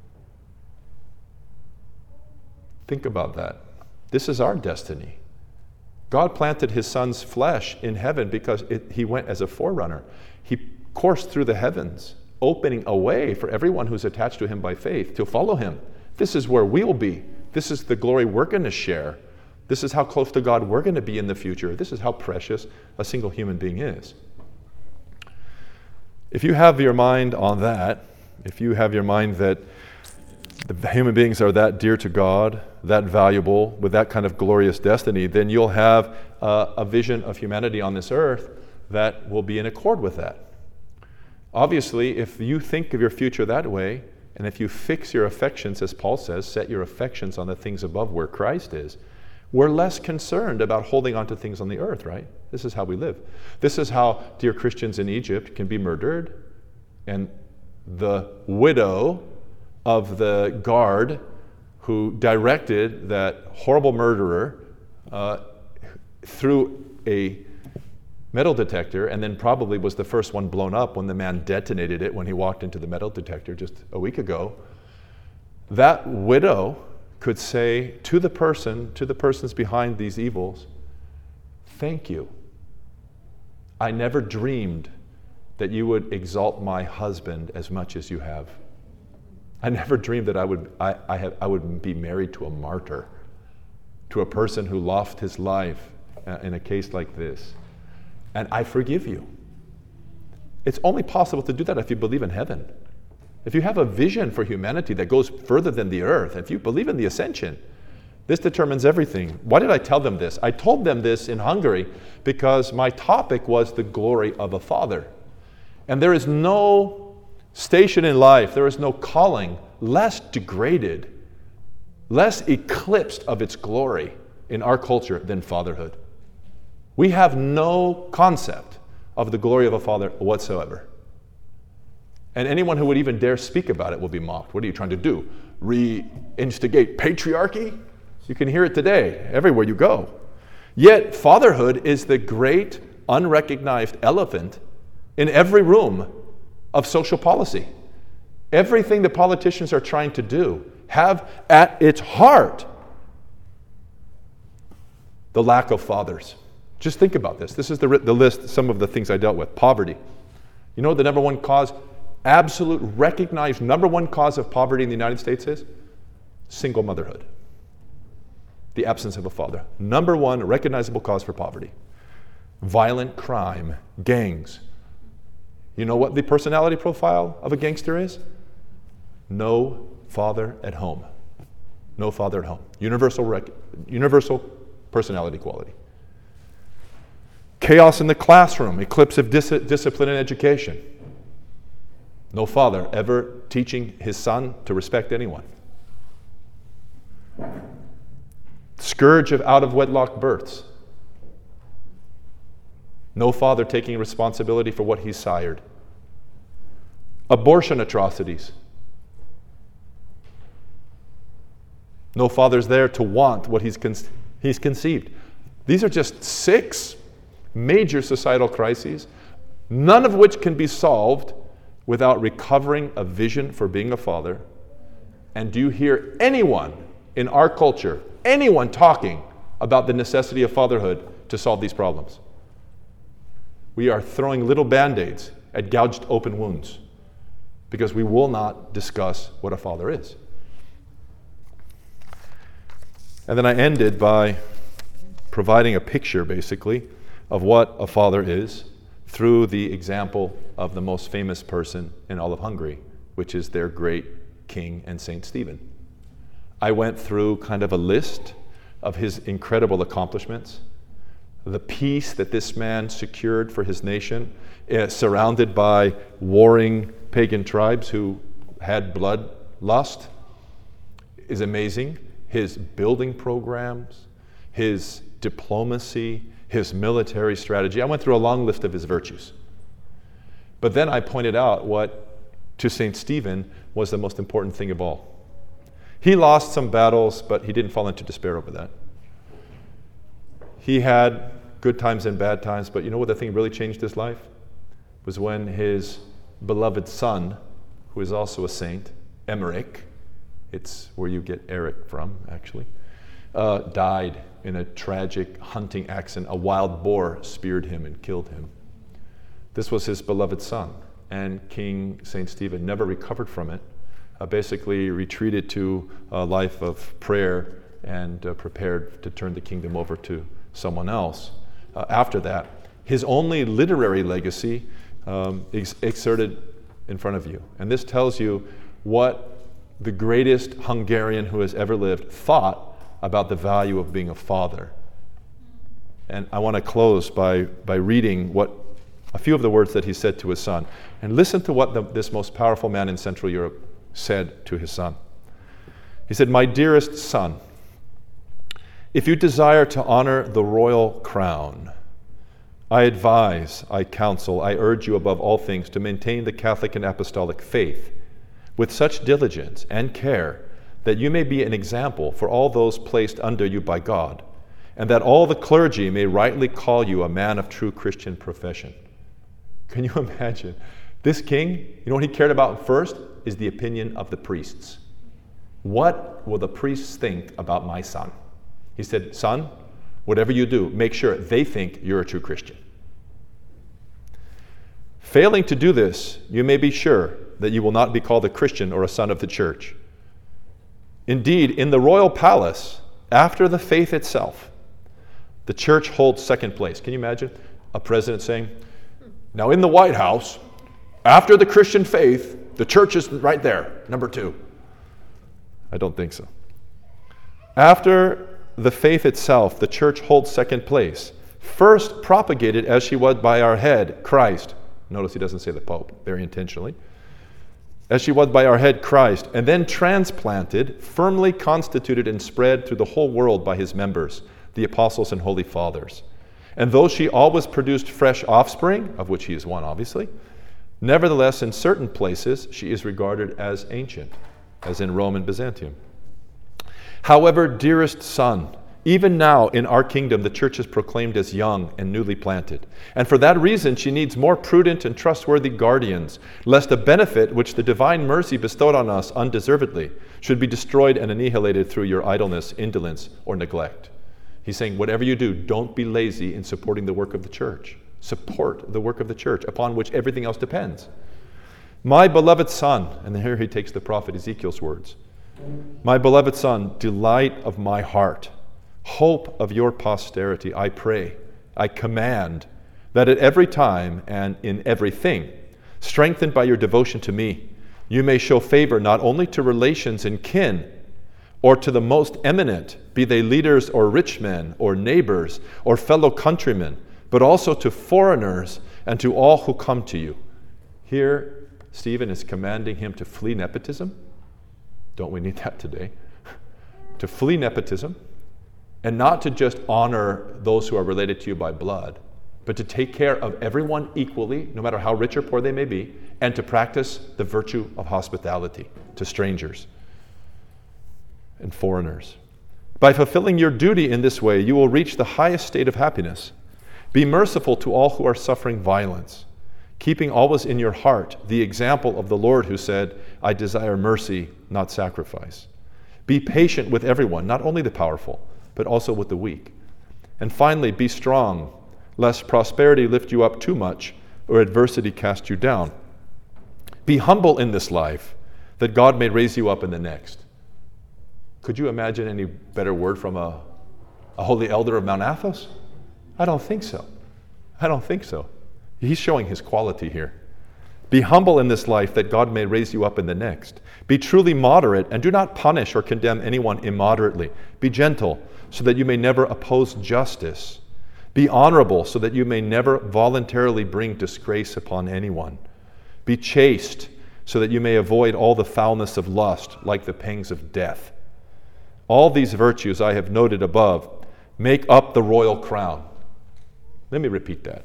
Think about that. This is our destiny. God planted his son's flesh in heaven because it, he went as a forerunner. He coursed through the heavens, opening a way for everyone who's attached to him by faith to follow him. This is where we'll be. This is the glory we're going to share. This is how close to God we're going to be in the future. This is how precious a single human being is. If you have your mind on that, if you have your mind that the human beings are that dear to God, that valuable, with that kind of glorious destiny, then you'll have uh, a vision of humanity on this earth that will be in accord with that. Obviously, if you think of your future that way, and if you fix your affections, as Paul says, set your affections on the things above where Christ is, we're less concerned about holding on to things on the earth, right? This is how we live. This is how dear Christians in Egypt can be murdered, and the widow of the guard who directed that horrible murderer uh, through a metal detector, and then probably was the first one blown up when the man detonated it when he walked into the metal detector just a week ago. That widow could say to the person, to the persons behind these evils, thank you. I never dreamed that you would exalt my husband as much as you have. I never dreamed that I would I, I, have, I would be married to a martyr, to a person who lost his life uh, in a case like this. And I forgive you. It's only possible to do that if you believe in heaven. If you have a vision for humanity that goes further than the earth, if you believe in the ascension, this determines everything. Why did I tell them this? I told them this in Hungary because my topic was the glory of a father. And there is no station in life, there is no calling less degraded, less eclipsed of its glory in our culture than fatherhood. We have no concept of the glory of a father whatsoever. And anyone who would even dare speak about it will be mocked. What are you trying to do? Reinstigate patriarchy? You can hear it today, everywhere you go. Yet fatherhood is the great unrecognized elephant in every room of social policy. Everything the politicians are trying to do have at its heart the lack of fathers. Just think about this. This is the, the list, some of the things I dealt with. Poverty. You know what the number one cause, absolute recognized number one cause of poverty in the United States is? Single motherhood. The absence of a father. Number one recognizable cause for poverty. Violent crime, gangs. You know what the personality profile of a gangster is? No father at home. No father at home. Universal, rec- universal personality quality. Chaos in the classroom, eclipse of dis- discipline and education. No father ever teaching his son to respect anyone. Scourge of out-of-wedlock births. No father taking responsibility for what he sired. Abortion atrocities. No father's there to want what he's, con- he's conceived. These are just six major societal crises, none of which can be solved without recovering a vision for being a father. And do you hear anyone in our culture, anyone talking about the necessity of fatherhood to solve these problems? We are throwing little band-aids at gouged open wounds because we will not discuss what a father is. And then I ended by providing a picture, basically, of what a father is through the example of the most famous person in all of Hungary, which is their great king and Saint Stephen. I went through kind of a list of his incredible accomplishments, the peace that this man secured for his nation, uh, surrounded by warring pagan tribes who had bloodlust, is amazing. His building programs, his diplomacy, his military strategy. I went through a long list of his virtues. But then I pointed out what, to Saint Stephen, was the most important thing of all. He lost some battles, but he didn't fall into despair over that. He had good times and bad times, but you know what the thing really changed his life? Was when his beloved son, who is also a saint, Emmerich, it's where you get Eric from, actually, uh, died in a tragic hunting accident. A wild boar speared him and killed him. This was his beloved son, and King Saint Stephen never recovered from it, uh, basically retreated to a life of prayer and uh, prepared to turn the kingdom over to someone else. Uh, after that, his only literary legacy um, ex- exerted in front of you. And this tells you what the greatest Hungarian who has ever lived thought about the value of being a father. And I want to close by, by reading what a few of the words that he said to his son. And listen to what the, this most powerful man in Central Europe said to his son. He said, "My dearest son, if you desire to honor the royal crown, I advise, I counsel, I urge you above all things to maintain the Catholic and Apostolic faith with such diligence and care that you may be an example for all those placed under you by God, and that all the clergy may rightly call you a man of true Christian profession." Can you imagine? This king, you know what he cared about first? Is the opinion of the priests. What will the priests think about my son? He said, "Son, whatever you do, make sure they think you're a true Christian." Failing to do this, you may be sure that you will not be called a Christian or a son of the church. Indeed, in the royal palace, after the faith itself, the church holds second place. Can you imagine a president saying, "Now in the White House, after the Christian faith, the church is right there, number two"? I don't think so. After the faith itself, the church holds second place. First propagated as she was by our head, Christ. Notice he doesn't say the Pope, very intentionally. As she was by our head, Christ, and then transplanted, firmly constituted and spread through the whole world by his members, the apostles and holy fathers. And though she always produced fresh offspring, of which he is one, obviously, nevertheless, in certain places, she is regarded as ancient, as in Rome and Byzantium. However, dearest son, even now in our kingdom, the church is proclaimed as young and newly planted. And for that reason, she needs more prudent and trustworthy guardians, lest the benefit which the divine mercy bestowed on us undeservedly should be destroyed and annihilated through your idleness, indolence, or neglect. He's saying, whatever you do, don't be lazy in supporting the work of the church. Support the work of the church, upon which everything else depends. My beloved son, and here he takes the prophet Ezekiel's words, my beloved son, delight of my heart, hope of your posterity, I pray, I command, that at every time and in everything, strengthened by your devotion to me, you may show favor not only to relations and kin, or to the most eminent, be they leaders or rich men, or neighbors, or fellow countrymen, but also to foreigners and to all who come to you. Here, Stephen is commanding him to flee nepotism. Don't we need that today? To flee nepotism, and not to just honor those who are related to you by blood, but to take care of everyone equally, no matter how rich or poor they may be, and to practice the virtue of hospitality to strangers and foreigners. By fulfilling your duty in this way, you will reach the highest state of happiness. Be merciful to all who are suffering violence, keeping always in your heart the example of the Lord who said, I desire mercy, not sacrifice. Be patient with everyone, not only the powerful, but also with the weak. And finally, be strong, lest prosperity lift you up too much or adversity cast you down. Be humble in this life, that God may raise you up in the next. Could you imagine any better word from a, a holy elder of Mount Athos? I don't think so. I don't think so. He's showing his quality here. Be humble in this life, that God may raise you up in the next. Be truly moderate, and do not punish or condemn anyone immoderately. Be gentle, so that you may never oppose justice. Be honorable, so that you may never voluntarily bring disgrace upon anyone. Be chaste, so that you may avoid all the foulness of lust, like the pangs of death. All these virtues I have noted above make up the royal crown. Let me repeat that.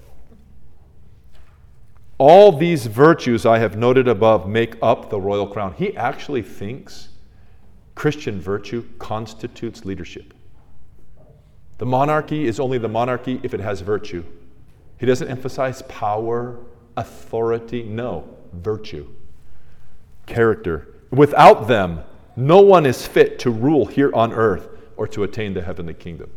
All these virtues I have noted above make up the royal crown. He actually thinks Christian virtue constitutes leadership. The monarchy is only the monarchy if it has virtue. He doesn't emphasize power, authority. No, virtue, character. Without them, no one is fit to rule here on earth or to attain the heavenly kingdom.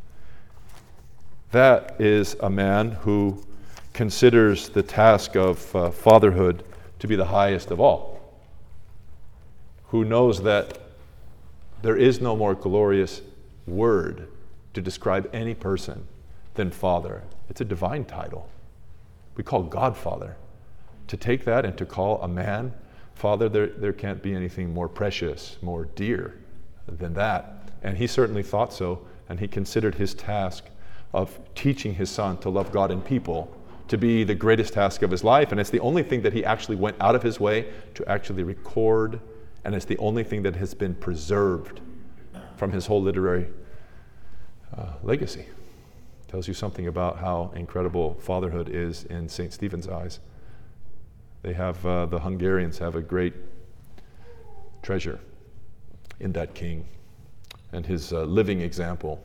That is a man who considers the task of uh, fatherhood to be the highest of all, who knows that there is no more glorious word to describe any person than father. It's a divine title. We call God Father. To take that and to call a man Father, there, there can't be anything more precious, more dear than that. And he certainly thought so, and he considered his task of teaching his son to love God and people to be the greatest task of his life. And it's the only thing that he actually went out of his way to actually record, and it's the only thing that has been preserved from his whole literary uh, legacy. Tells you something about how incredible fatherhood is in Saint Stephen's eyes. They have, uh, the Hungarians have a great treasure in that king and his uh, living example.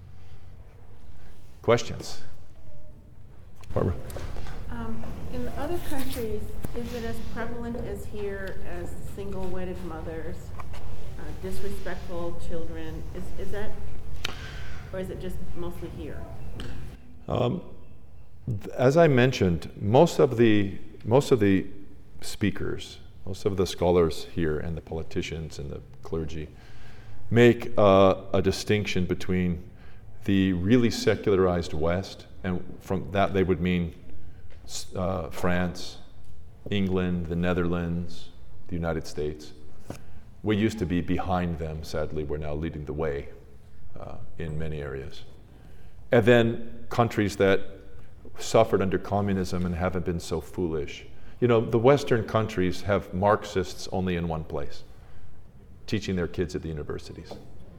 Questions? Barbara? Um, in other countries, is it as prevalent as here as single wedded mothers, uh, disrespectful children? Is, is that, or is it just mostly here? Um, as I mentioned, most of the most of the speakers, most of the scholars here, and the politicians and the clergy make uh, a distinction between the really secularized West, and from that they would mean uh, France, England, the Netherlands, the United States. We used to be behind them. Sadly, we're now leading the way uh, in many areas. And then countries that suffered under communism and haven't been so foolish. You know, the Western countries have Marxists only in one place, teaching their kids at the universities.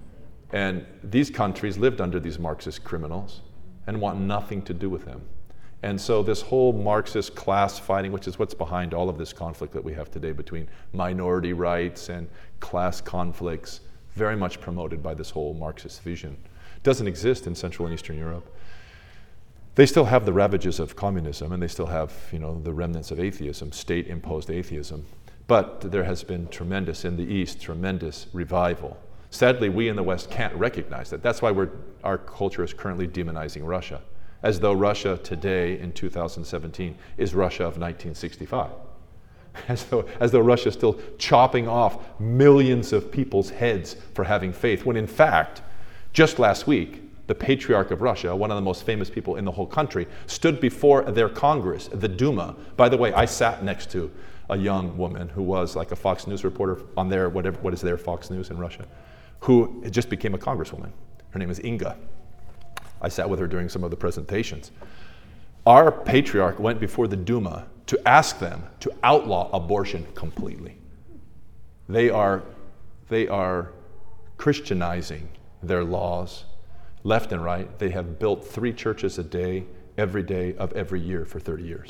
And these countries lived under these Marxist criminals and want nothing to do with them. And so this whole Marxist class fighting, which is what's behind all of this conflict that we have today between minority rights and class conflicts, very much promoted by this whole Marxist vision, doesn't exist in Central and Eastern Europe. They still have the ravages of communism, and they still have, you know, the remnants of atheism, state-imposed atheism. But there has been tremendous, in the East, tremendous revival. Sadly, we in the West can't recognize that. That's why we're, our culture is currently demonizing Russia, as though Russia today in two thousand seventeen is Russia of nineteen sixty-five. As though, as though Russia is still chopping off millions of people's heads for having faith, when in fact, just last week, the Patriarch of Russia, one of the most famous people in the whole country, stood before their Congress, the Duma. By the way, I sat next to a young woman who was like a Fox News reporter on their, whatever, what is their Fox News in Russia, who just became a congresswoman. Her name is Inga. I sat with her during some of the presentations. Our patriarch went before the Duma to ask them to outlaw abortion completely. They are, they are Christianizing their laws left and right. They have built three churches a day, every day of every year for thirty years.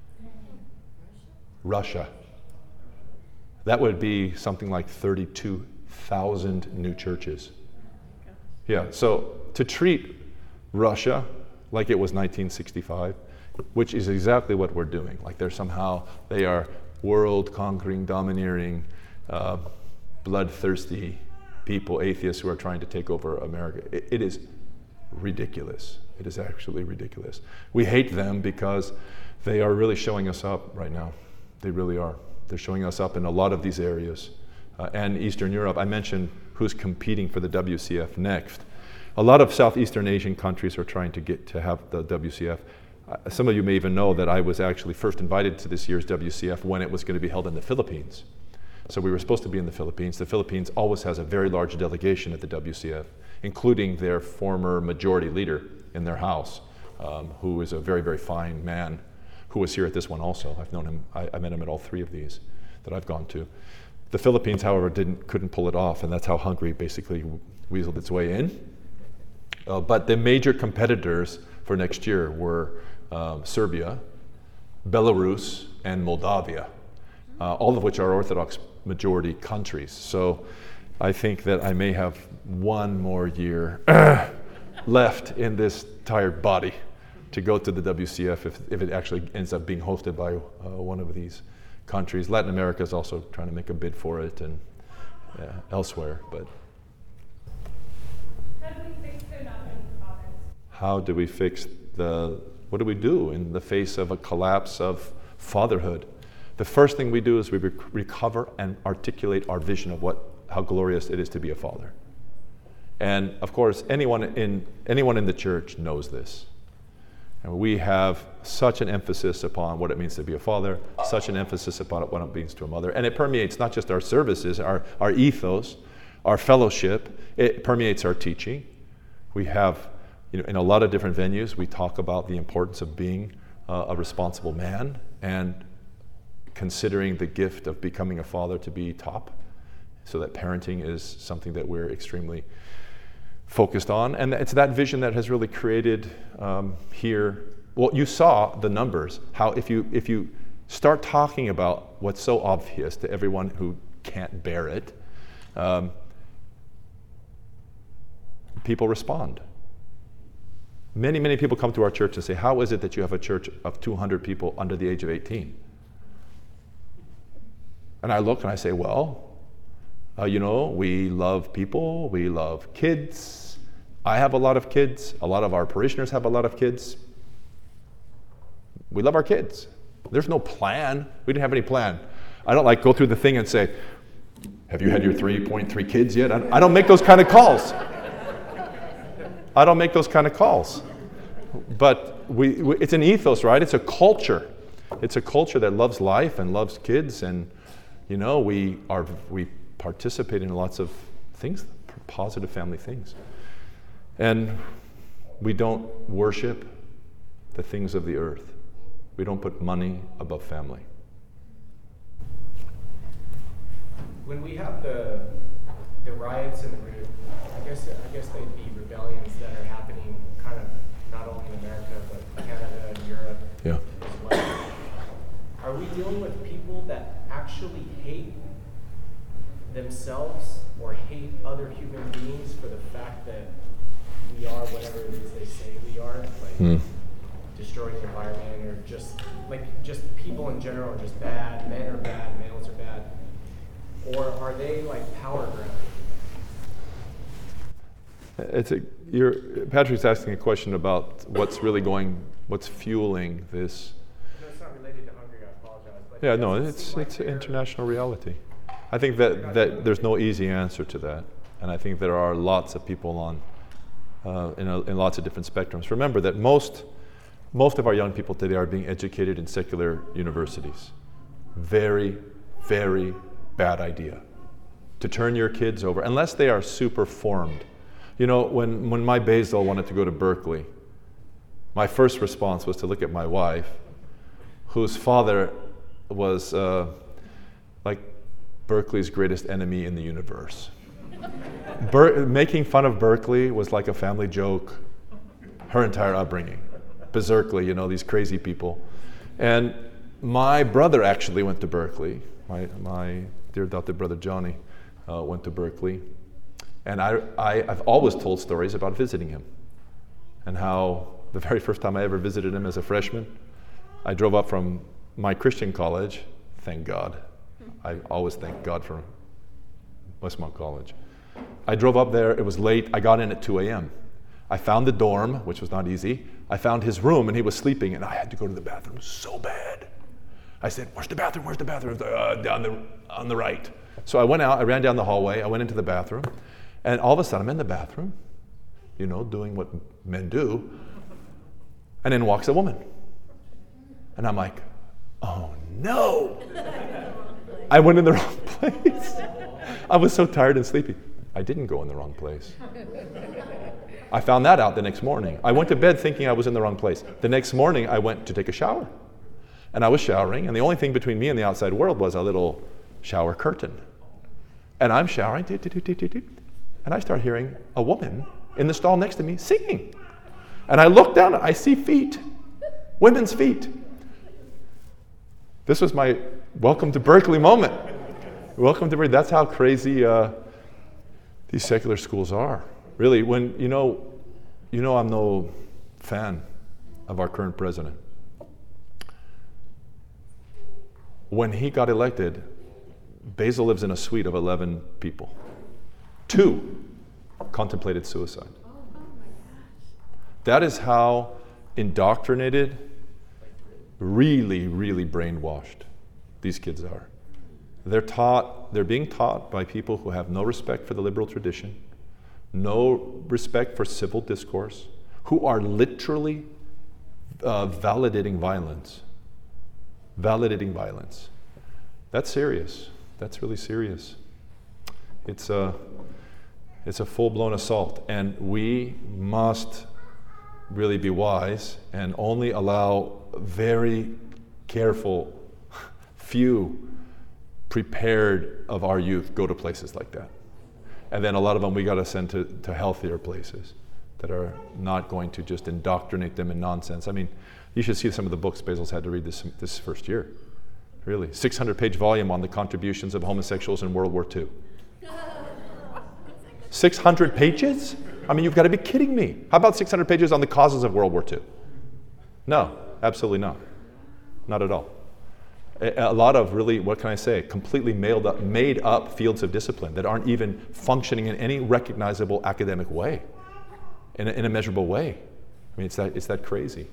Russia. That would be something like thirty-two thousand new churches. Yeah, so to treat Russia like it was nineteen sixty-five, which is exactly what we're doing. Like they're somehow, they are world-conquering, domineering, uh, bloodthirsty people, atheists who are trying to take over America. It, it is ridiculous. It is actually ridiculous. We hate them because they are really showing us up right now. They really are. They're showing us up in a lot of these areas. Uh, and Eastern Europe, I mentioned who's competing for the W C F next. A lot of Southeastern Asian countries are trying to get to have the W C F. Uh, some of you may even know that I was actually first invited to this year's W C F when it was going to be held in the Philippines. So we were supposed to be in the Philippines. The Philippines always has a very large delegation at the W C F, including their former majority leader in their house, um, who is a very, very fine man, who was here at this one also. I've known him, I, I met him at all three of these that I've gone to. The Philippines, however, didn't couldn't pull it off, and that's how Hungary basically weaseled its way in. Uh, but the major competitors for next year were um, Serbia, Belarus, and Moldavia, uh, all of which are Orthodox majority countries. So I think that I may have one more year left in this tired body to go to the W C F if, if it actually ends up being hosted by uh, one of these countries. Latin America is also trying to make a bid for it, and uh, elsewhere. But how do we fix the not many fathers? How do we fix the? What do we do in the face of a collapse of fatherhood? The first thing we do is we rec- recover and articulate our vision of what how glorious it is to be a father. And of course, anyone in anyone in the church knows this. And we have such an emphasis upon what it means to be a father, such an emphasis upon what it means to a mother. And it permeates not just our services, our, our ethos, our fellowship, it permeates our teaching. We have, you know, in a lot of different venues, we talk about the importance of being uh, a responsible man and considering the gift of becoming a father to be top, so that parenting is something that we're extremely focused on. And it's that vision that has really created um, here, well, you saw the numbers, how if you if you start talking about what's so obvious to everyone who can't bear it, um, people respond. Many, many people come to our church and say, how is it that you have a church of two hundred people under the age of eighteen? And I look and I say, well, uh, you know, we love people, we love kids. I have a lot of kids. A lot of our parishioners have a lot of kids. We love our kids. There's no plan. We didn't have any plan. I don't like go through the thing and say, have you had your three point three kids yet? I don't make those kind of calls. I don't make those kind of calls. But we, we, it's an ethos, right? It's a culture. It's a culture that loves life and loves kids, and you know, we are we participate in lots of things, positive family things. And we don't worship the things of the earth. We don't put money above family. When we have the the riots in the root, I guess I guess they'd be rebellions that are happening kind of not only in America but Canada and Europe Yeah. as well. Are we dealing with people that actually hate themselves or hate other human beings for the fact that we are whatever it is they say we are, like Mm. destroying the environment, or just like just people in general are just bad, men are bad, males are bad, or are they like power grab? It's a, you're, Patrick's asking a question about what's really going, what's fueling this. No, it's not related to Hungary, I apologize. But Yeah, it no, doesn't it's seem like it's they're- international reality. I think that, that there's no easy answer to that, and I think there are lots of people on uh, in, a, in lots of different spectrums. Remember that most most of our young people today are being educated in secular universities. Very, very bad idea to turn your kids over unless they are super formed. You know, when when my Basil wanted to go to Berkeley, my first response was to look at my wife, whose father was uh, like Berkeley's greatest enemy in the universe. Ber- making fun of Berkeley was like a family joke her entire upbringing. Berkeley, you know, these crazy people. And my brother actually went to Berkeley. My, my dear adopted brother Johnny uh, went to Berkeley. And I, I, I've always told stories about visiting him and how the very first time I ever visited him as a freshman, I drove up from my Christian college, thank God. I always thank God for Westmont College. I drove up there, it was late, I got in at two a.m. I found the dorm, which was not easy. I found his room and he was sleeping and I had to go to the bathroom so bad. I said, where's the bathroom, where's the bathroom? Uh, down the, on the right. So I went out, I ran down the hallway, I went into the bathroom, and all of a sudden I'm in the bathroom, you know, doing what men do, and in walks a woman. And I'm like, oh no! I went in the wrong place. I was so tired and sleepy. I didn't go in the wrong place. I found that out the next morning. I went to bed thinking I was in the wrong place. The next morning I went to take a shower. And I was showering, and the only thing between me and the outside world was a little shower curtain. And I'm showering, and I start hearing a woman in the stall next to me singing. And I look down, I see feet, women's feet. This was my welcome to Berkeley moment. Welcome to Berkeley. That's how crazy uh, these secular schools are. Really, when, you know, you know I'm no fan of our current president. When he got elected, Basil lives in a suite of eleven people. Two contemplated suicide. That is how indoctrinated, really, really brainwashed these kids are. They're taught, they're being taught by people who have no respect for the liberal tradition, no respect for civil discourse, who are literally uh, validating violence. Validating violence. That's serious. That's really serious. It's a, it's a full-blown assault, and we must really be wise and only allow very careful, few prepared of our youth go to places like that. And then a lot of them we got to send to, to healthier places that are not going to just indoctrinate them in nonsense. I mean, you should see some of the books Basil's had to read this this first year. Really. six hundred page volume on the contributions of homosexuals in World War Two. six hundred pages? I mean, you've got to be kidding me. How about six hundred pages on the causes of World War Two? No, absolutely not. Not at all. A, a lot of really, what can I say, completely made up, made up fields of discipline that aren't even functioning in any recognizable academic way, in a, in a measurable way. I mean, it's that, it's that crazy.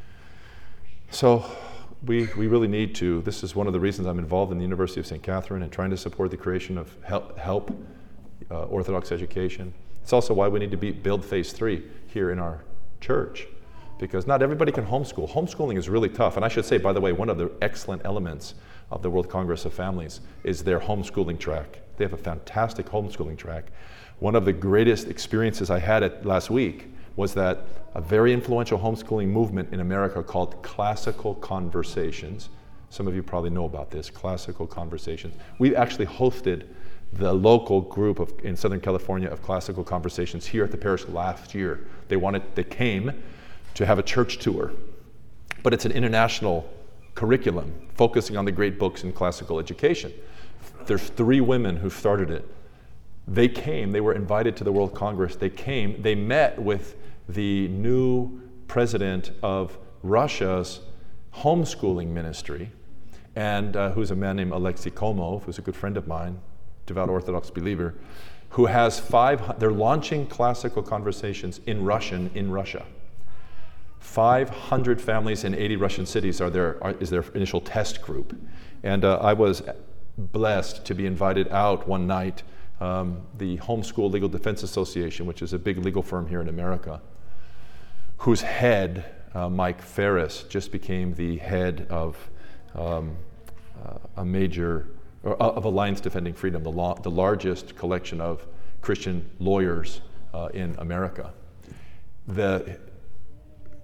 So we, we really need to, this is one of the reasons I'm involved in the University of Saint Catherine and trying to support the creation of help, help uh, Orthodox education. It's also why we need to be, build phase three here in our church, because not everybody can homeschool. Homeschooling is really tough. And I should say, by the way, one of the excellent elements of the World Congress of Families is their homeschooling track. They have a fantastic homeschooling track. One of the greatest experiences I had at last week was that a very influential homeschooling movement in America called Classical Conversations. Some of you probably know about this, Classical Conversations. We actually hosted the local group of, in Southern California of Classical Conversations here at the parish last year. They wanted, they came to have a church tour, but it's an international curriculum focusing on the great books in classical education. There's three women who started it. They came, they were invited to the World Congress. They came, they met with the new president of Russia's homeschooling ministry, and uh, who's a man named Alexei Komov, who's a good friend of mine, devout Orthodox believer, who has five, they're launching Classical Conversations in Russian in Russia. five hundred families in eighty Russian cities are their, are, is their initial test group. And uh, I was blessed to be invited out one night. Um, the Homeschool Legal Defense Association, which is a big legal firm here in America, whose head, uh, Mike Ferris, just became the head of um, uh, a major, or, uh, of Alliance Defending Freedom, the, law, the largest collection of Christian lawyers uh, in America. The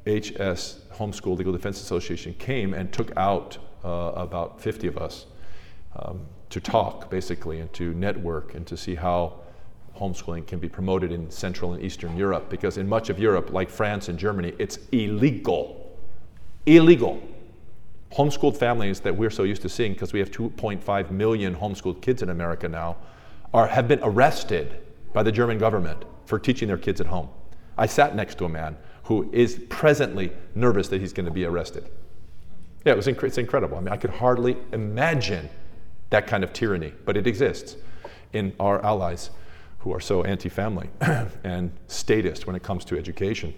H S Homeschool Legal Defense Association came and took out uh, about fifty of us um, to talk, basically, and to network and to see how homeschooling can be promoted in Central and Eastern Europe, because in much of Europe, like France and Germany, it's illegal. Illegal. Homeschooled families that we're so used to seeing, because we have two point five million homeschooled kids in America now, are, have been arrested by the German government for teaching their kids at home. I sat next to a man who is presently nervous that he's going to be arrested. Yeah, it was inc- it's incredible. I mean, I could hardly imagine that kind of tyranny, but it exists in our allies who are so anti-family and statist when it comes to education.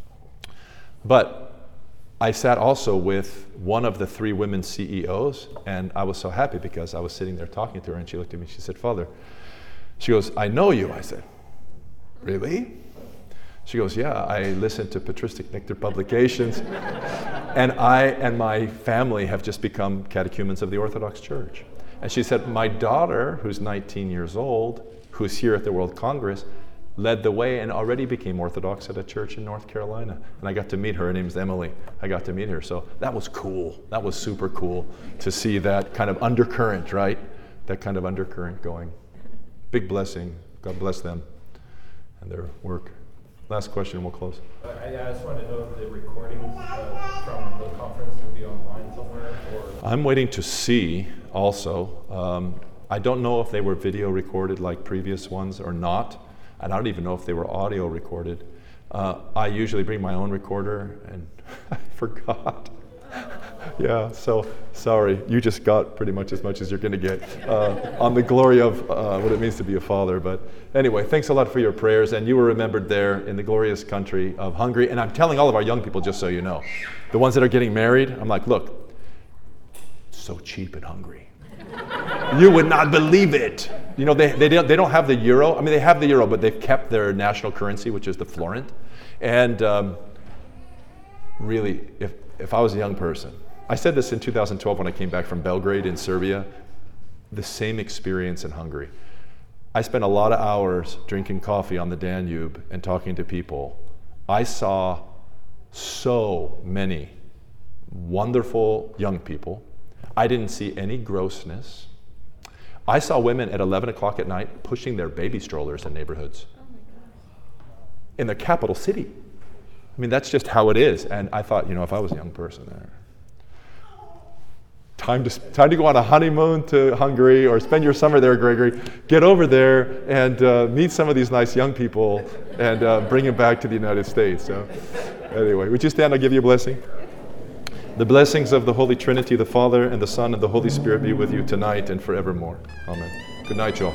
But I sat also with one of the three women C E Os, and I was so happy because I was sitting there talking to her, and she looked at me and she said, "Father," she goes, "I know you." I said, "Really?" She goes, "Yeah, I listen to Patristic Nectar publications, and I and my family have just become catechumens of the Orthodox Church." And she said, "My daughter, who's nineteen years old, who's here at the World Congress, led the way and already became Orthodox at a church in North Carolina." And I got to meet her. Her name's Emily. I got to meet her. So that was cool. That was super cool to see that kind of undercurrent, right? That kind of undercurrent going. Big blessing. God bless them and their work. Last question, we'll close. Uh, I, I just wanted to know if the recordings uh, from the conference will be online somewhere, or? I'm waiting to see also. Um, I don't know if they were video recorded like previous ones or not. And I don't even know if they were audio recorded. Uh, I usually bring my own recorder, and I forgot. Yeah, so sorry. You just got pretty much as much as you're going to get uh, on the glory of uh, what it means to be a father. But anyway, thanks a lot for your prayers. And you were remembered there in the glorious country of Hungary. And I'm telling all of our young people, just so you know, the ones that are getting married, I'm like, look, so cheap in Hungary. You would not believe it. You know, they, they, don't, they don't have the euro. I mean, they have the euro, but they've kept their national currency, which is the florent. And um, really, if, if I was a young person, I said this in two thousand twelve when I came back from Belgrade in Serbia, the same experience in Hungary. I spent a lot of hours drinking coffee on the Danube and talking to people. I saw so many wonderful young people. I didn't see any grossness. I saw women at eleven o'clock at night pushing their baby strollers in neighborhoods. Oh my God. In the capital city. I mean, that's just how it is. And I thought, you know, if I was a young person there, time to time to go on a honeymoon to Hungary or spend your summer there, Gregory. Get over there and uh, meet some of these nice young people and uh, bring them back to the United States. So anyway, would you stand? I'll give you a blessing. The blessings of the Holy Trinity, the Father and the Son and the Holy Spirit be with you tonight and forevermore. Amen. Good night, y'all.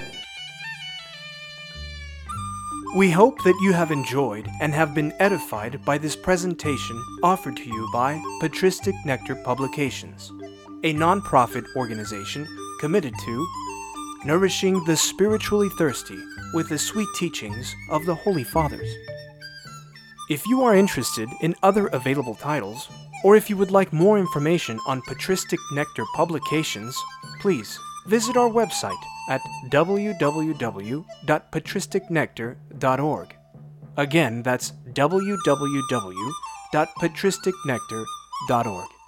We hope that you have enjoyed and have been edified by this presentation offered to you by Patristic Nectar Publications, a non-profit organization committed to nourishing the spiritually thirsty with the sweet teachings of the Holy Fathers. If you are interested in other available titles, or if you would like more information on Patristic Nectar Publications, please visit our website at w w w dot patristic nectar dot org. Again, that's w w w dot patristic nectar dot org.